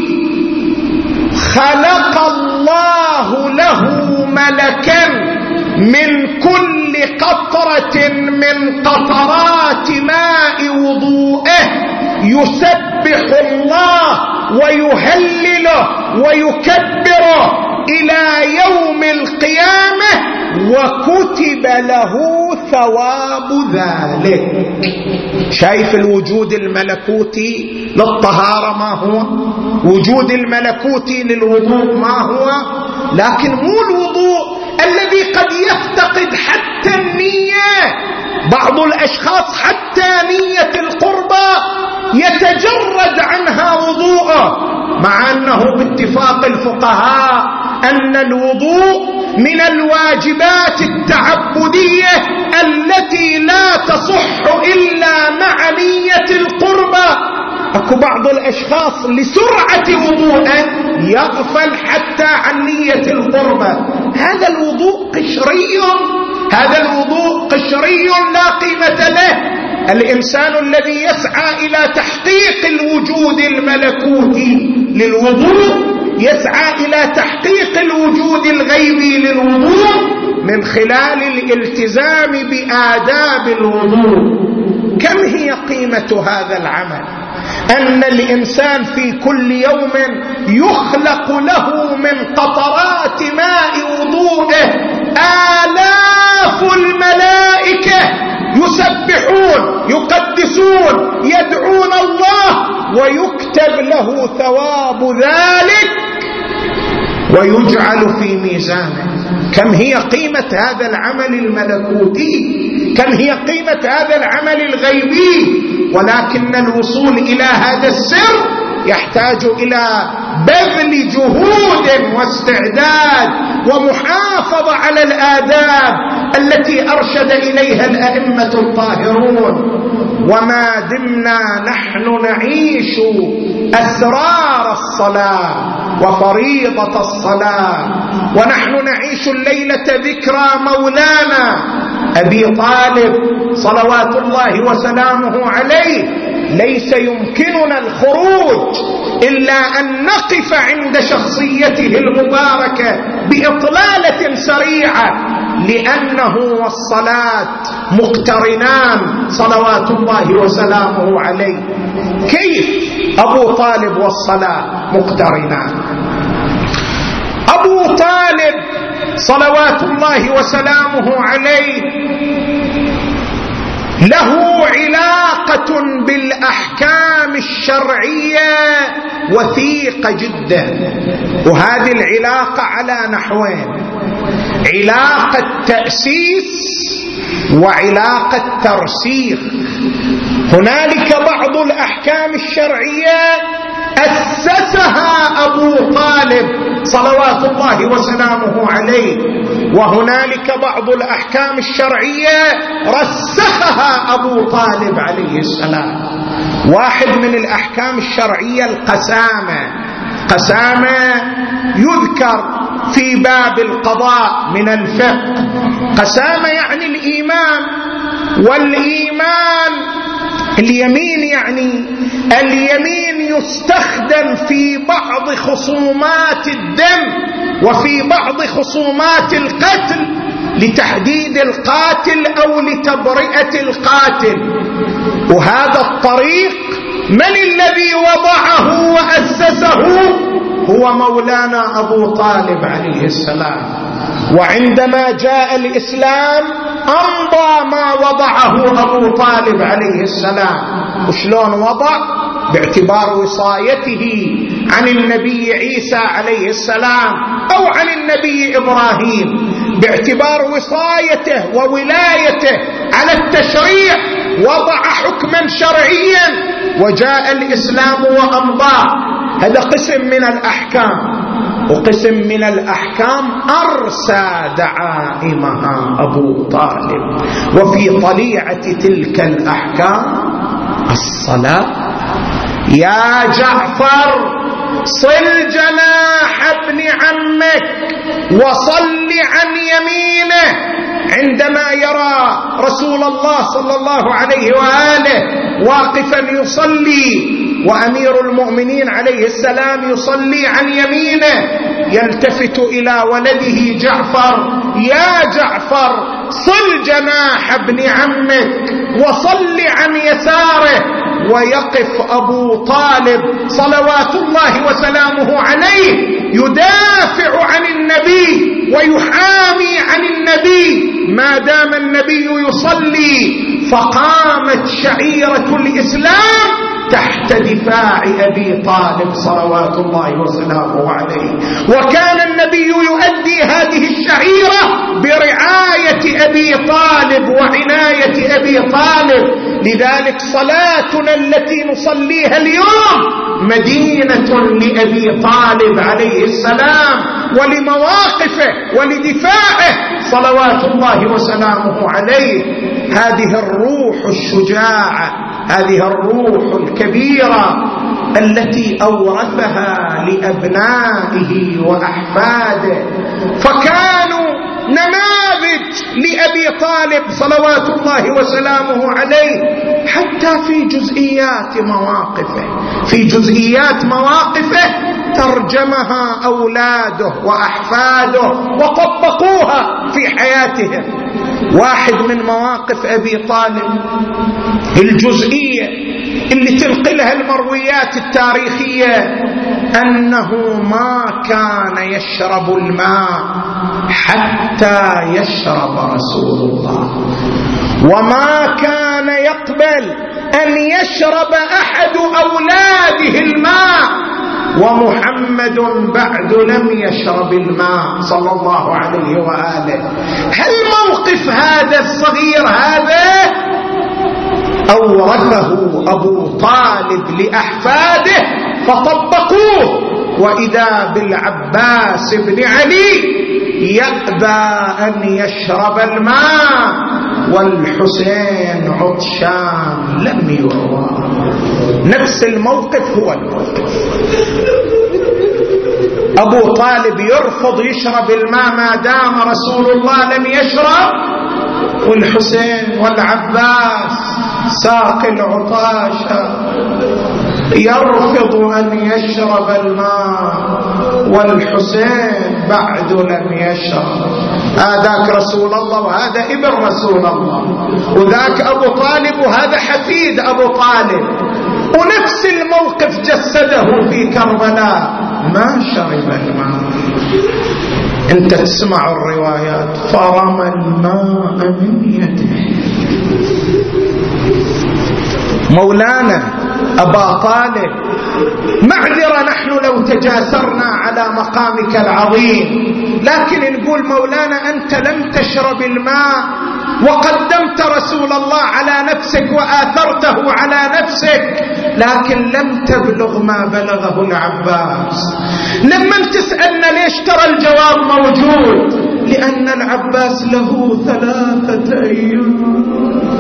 خلق الله له ملكا من كل قطرة من قطرات ماء وضوءه يسبح الله ويهلله ويكبره إلى يوم القيامة وكتب له ثواب ذلك. شايف الوجود الملكوتي للطهارة ما هو، وجود الملكوتي للوضوء ما هو، لكن مو الوضوء الذي قد يفتقد حتى النية. بعض الأشخاص حتى نية القربة يتجرد عنها وضوءه، مع أنه باتفاق الفقهاء أن الوضوء من الواجبات التعبدية التي لا تصح إلا مع نية القربة. أكو بعض الأشخاص لسرعة وضوءه يغفل حتى عن نية القربة. هذا الوضوء قشري، هذا الوضوء قشري لا قيمة له. الإنسان الذي يسعى إلى تحقيق الوجود الملكوتي للوضوء يسعى إلى تحقيق الوجود الغيبي للوضوء من خلال الالتزام بآداب الوضوء. كم هي قيمة هذا العمل؟ أن الإنسان في كل يوم يخلق له من قطرات ماء وضوءه آلاف الملائكة يسبحون يقدسون يدعون الله، ويكتب له ثواب ذلك ويجعل في ميزانه. كم هي قيمة هذا العمل الملكوتي، كم هي قيمة هذا العمل الغيبي. ولكن الوصول إلى هذا السر يحتاج إلى بذل جهود واستعداد ومحافظة على الآداب التي أرشد إليها الأئمة الطاهرون. وما دمنا نحن نعيش أسرار الصلاة وفريضة الصلاة، ونحن نعيش الليلة ذكرى مولانا أبي طالب صلوات الله وسلامه عليه، ليس يمكننا الخروج إلا أن نقف عند شخصيته المباركة بإطلالة سريعة، لأنه والصلاة مقترنان صلوات الله وسلامه عليه. كيف أبو طالب والصلاة مقترنان؟ أبو طالب صلوات الله وسلامه عليه له علاقة بالأحكام الشرعية وثيقة جدا، وهذه العلاقة على نحوين: علاقة تأسيس وعلاقة ترسيخ. هنالك بعض الأحكام الشرعية أسسها أبو طالب صلوات الله وسلامه عليه، وهنالك بعض الأحكام الشرعية رسخها أبو طالب عليه السلام. واحد من الأحكام الشرعية القسامة. قسامة يذكر في باب القضاء من الفقه. قسامة يعني الإيمان، والإيمان اليمين، يعني اليمين يستخدم في بعض خصومات الدم وفي بعض خصومات القتل لتحديد القاتل أو لتبرئة القاتل. وهذا الطريق من الذي وضعه وأسسه؟ هو مولانا أبو طالب عليه السلام. وعندما جاء الإسلام أمضى ما وضعه أبو طالب عليه السلام. وشلون وضع؟ باعتبار وصايته عن النبي عيسى عليه السلام أو عن النبي إبراهيم، باعتبار وصايته وولايته على التشريع وضع حكما شرعيا، وجاء الإسلام وأمضاه. هذا قسم من الأحكام. وقسم من الأحكام أرسى دعائمها أبو طالب. وفي طليعة تلك الأحكام الصلاة. يا جعفر صل جناح ابن عمك وصل عن يمينه. عندما يرى رسول الله صلى الله عليه وآله واقفا يصلي وأمير المؤمنين عليه السلام يصلي عن يمينه، يلتفت إلى ولده جعفر: يا جعفر صل جناح ابن عمك وصل عن يساره. ويقف أبو طالب صلوات الله وسلامه عليه يدافع عن النبي ويحامي عن النبي ما دام النبي يصلي. فقامت شعيرة الإسلام تحت دفاع أبي طالب صلوات الله وسلامه عليه، وكان النبي يؤدي هذه الشعيرة برعاية أبي طالب وعناية أبي طالب. لذلك صلاتنا التي نصليها اليوم مدينة لأبي طالب عليه السلام ولمواقفه ولدفاعه صلوات الله وسلامه عليه. هذه الروح الشجاعة، هذه الروح الكبيرة التي أورثها لأبنائه وأحفاده، فكانوا نماذج لأبي طالب صلوات الله وسلامه عليه حتى في جزئيات مواقفه. في جزئيات مواقفه ترجمها أولاده وأحفاده وطبقوها في حياتهم. واحد من مواقف أبي طالب الجزئية اللي تنقلها المرويات التاريخية أنه ما كان يشرب الماء حتى يشرب رسول الله، وما كان يقبل أن يشرب أحد أولاده الماء ومحمد بعد لم يشرب الماء صلى الله عليه وآله. هل موقف هذا الصغير هذا أورثه أبو طالب لأحفاده فطبقوه، وإذا بالعباس بن علي يأبى أن يشرب الماء والحسين عطشان لم يروى. نفس الموقف هو الموقف. أبو طالب يرفض يشرب الماء ما دام رسول الله لم يشرب، والحسين والعباس ساقي العطاشة يرفض أن يشرب الماء والحسين بعد لم يشرب. هذاك رسول الله وهذا ابن رسول الله، وذاك أبو طالب وهذا حفيد أبو طالب، ونفس الموقف جسده في كربلاء ما شرب الماء. انت تسمع الروايات فرمى الماء من يده. مولانا أبا طالب معذرة نحن لو تجاسرنا على مقامك العظيم، لكن نقول مولانا أنت لم تشرب الماء وقدمت رسول الله على نفسك وآثرته على نفسك، لكن لم تبلغ ما بلغه العباس. لما تسألنا ليش ترى الجواب موجود، لأن العباس له 3 أيام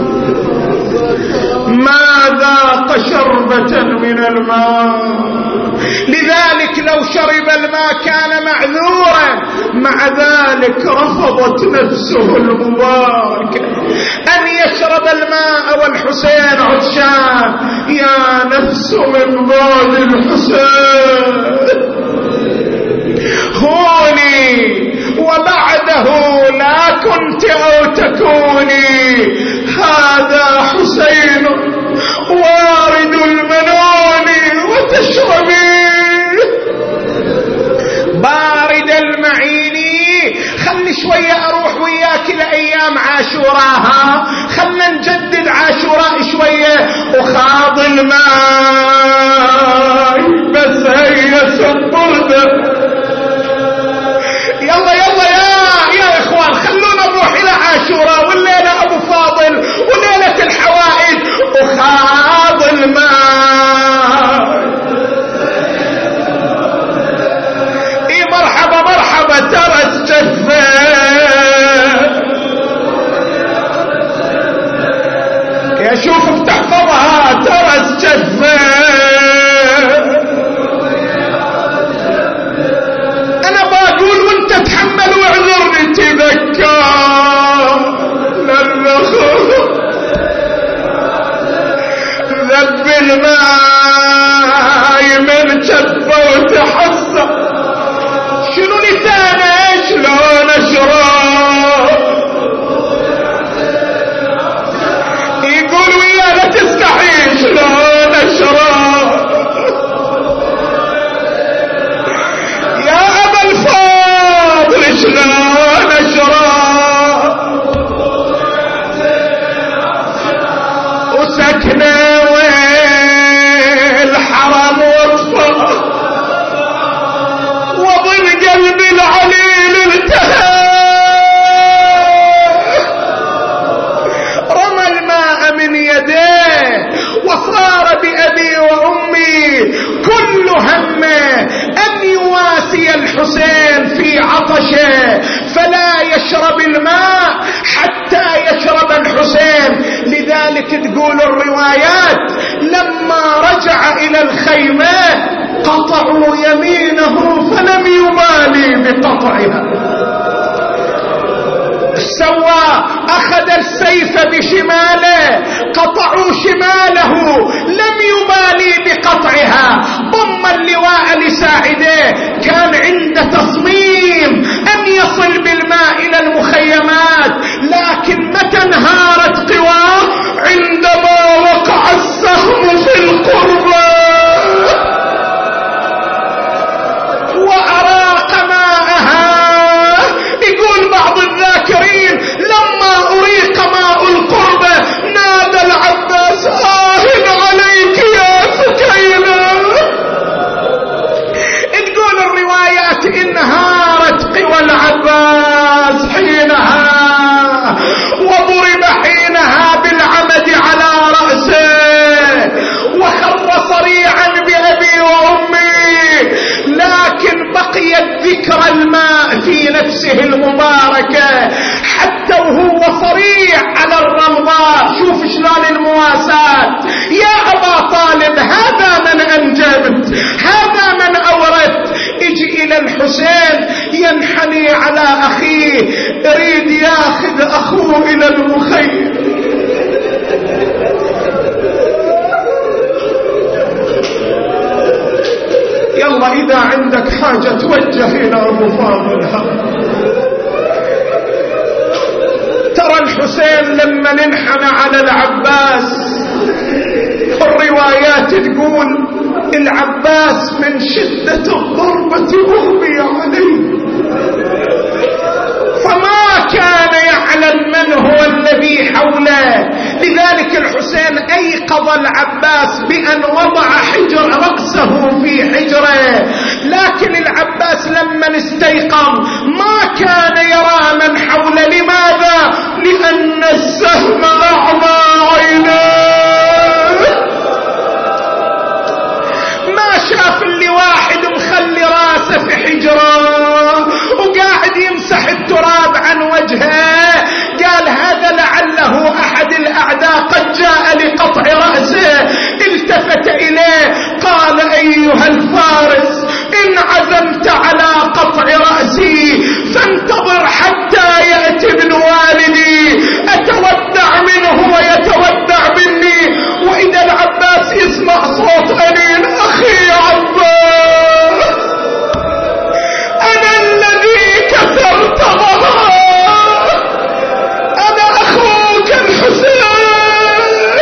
ما ذاق شربة من الماء، لذلك لو شرب الماء كان معذورا. مع ذلك رفضت نفسه المباركة أن يشرب الماء والحسين عطشان. يا نفس من بعد الحسين هوني وبعده لا كنت أو تكوني، هذا حسين وارد المنون وتشربي بارد المعين. خلي شوية أروح وياك لأيام عاشوراها، خلنا نجدد عاشوراء شوية وخاض الماء بس هي سبرده. يلا يلا يا إخوان خلونا نروح إلى عاشوراء والليلة أبو فاضل وليلة الحوائج وخاض الماء. إيه مرحبا مرحبا ترى الجثة. يا شوف بتحفظها ترى الجثة. أنا بقول وانت تحمل واعذرني تذكر ذب الماء من جثة وتحسر. شنو لسانه شلون اشرب؟ يقول ويا لا تستحي شلون اشرب يا ابا الفاضل شلون اشرب؟ وسكنه والحرم وصفه وضل قلب العليل التهى. رمى الماء من يديه وصار بأبي وأمي كل همه أن يواسي الحسين في عطشه فلا يشرب الماء حتى يشرب الحسين. لذلك تقول الروايات لما رجع إلى الخيمة قطعوا يمينه فلم يبالي بقطعها. سوى أخذ السيف بشماله قطعوا شماله لم يبالي بقطعها. ضم اللواء لساعده. كان عنده تصميم أن يصل بالماء إلى المخيمات لكن متى انهارت قواه؟ عندما وقع السهم في القربة وأراق ماءها. يقول بعض الذاكرين لما أريق ماء القربة نادى العباس عليك يا سكينة. تقول الروايات انهارت قوى العباس حينها وضرب حينها بالعمد على رأسه وخر صريعا بأبي وأمي. لكن بقيت ذكر الماء في نفسه المباركة حتى وهو صريع على الرمضاء. شوف شلون المواساة. يا أبا طالب هذا من أنجبت هذا من أورثت. اجي إلى الحسين ينحني على أخيه يريد ياخذ أخوه إلى المخيم. يلا إذا عندك حاجة توجه إلى أبو فاضل. ترى الحسين لما انحنى على العباس الروايات تقول العباس من شدة الضربة أغمي عليه فما كان يعلم من هو الذي حوله. لذلك الحسين أيقظ العباس بأن وضع حجر رأسه في حجره. لكن العباس لما استيقظ ما كان يرى من حوله. لماذا؟ لأن السهم أعمى عيناه. ما شاف اللي واحد مخلي راسه في حجره وقاعد يمسح التراب عن وجهه. قال هذا لعله أحد الأعداء قد جاء لقطع رأسه. التفت إليه قال أيها الفارس إن عزمت على قطع رأسي فانتظر حتى يأتي ابن والدي أتودع منه ويتودع مني. وإذا العباس يسمع صوت أنين أخي عباس أنا الذي كسرت ظهرك أنا أخوك الحسين.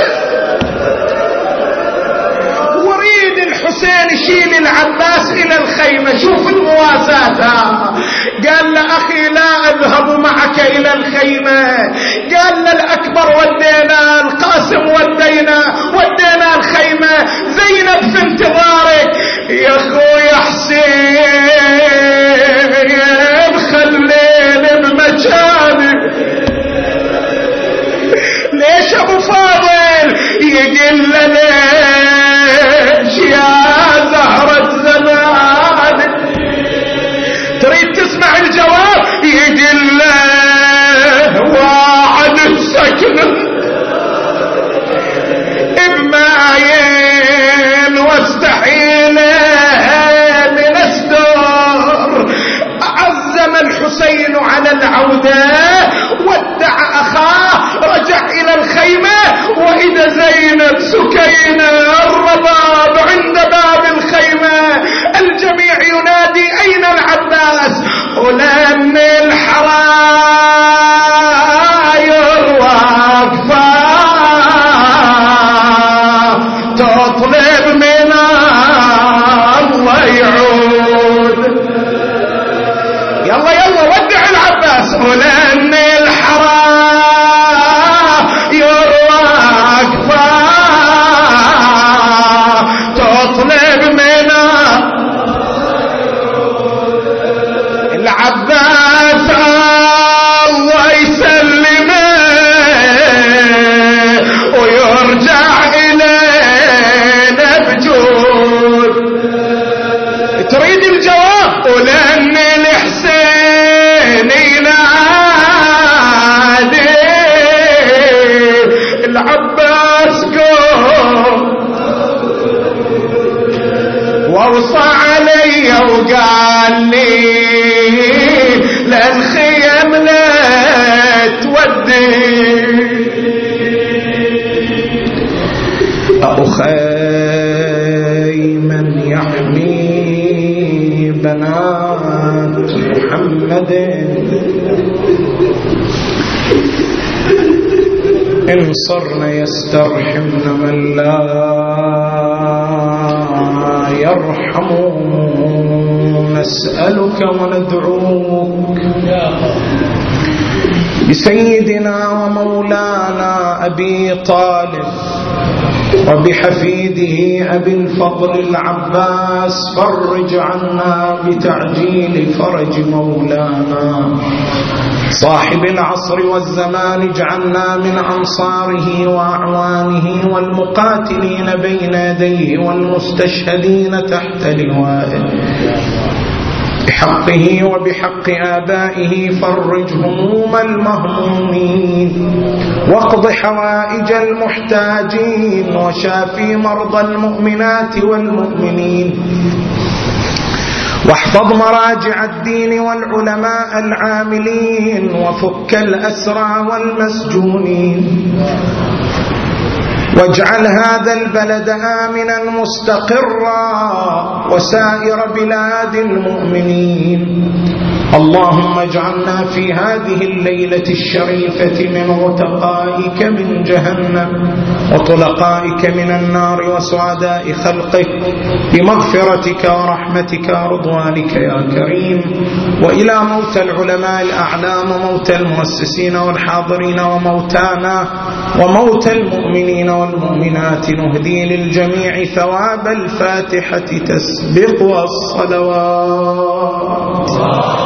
وريد الحسين يشيل العباس إلى الخيمة. شوف المواساة. قال له أخي لا أذهب معك إلى الخيمة. قال له الأكبر ودينا القاسم ودينا الخيمة. زينب في انتظارك. يا أخوي حسين خليني بمكاني. ليش أبو فاضل؟ يقول له ليش يا زهرة زمان؟ تريد تسمع الجواب؟ يقول له واعد السكن بما زينب سكينة الرباب عند باب الخيمة، الجميع ينادي أين العباس؟ ولأن الحراير واقفة تطلب من الله يعود. يلا يلا ودع العباس. ولأن الحراير واقفة تطلب من العباس الله يسلمه ويرجع إلينا بجود. تريد الجواب؟ ولأن الحسين ينادي العباس قوم، ووصى علي وقال لي للخيم لا تودي. أخي من يحمي بنات محمد إن صرن يسترحمن من لا يرحم. نسألك وندعوك بسيدنا ومولانا أبي طالب وبحفيده أبي الفضل العباس، فرج عنا بتعجيل فرج مولانا صاحب العصر والزمان. اجعلنا من أنصاره وأعوانه والمقاتلين بين يديه والمستشهدين تحت لوائه بحقه وبحق آبائه. فرج هموم المهمومين واقض حوائج المحتاجين وشافي مرضى المؤمنات والمؤمنين، واحفظ مراجع الدين والعلماء العاملين، وفك الأسرى والمسجونين، واجعل هذا البلد آمنا مستقرا وسائر بلاد المؤمنين. اللهم اجعلنا في هذه الليلة الشريفة من عتقائك من جهنم وطلقائك من النار وسعداء خلقك بمغفرتك ورحمتك ورضوانك يا كريم. وإلى موتى العلماء الأعلام وموتى المؤسسين والحاضرين وموتانا وموتى المؤمنين والمؤمنات نهدي للجميع ثواب الفاتحة تسبق والصلوات.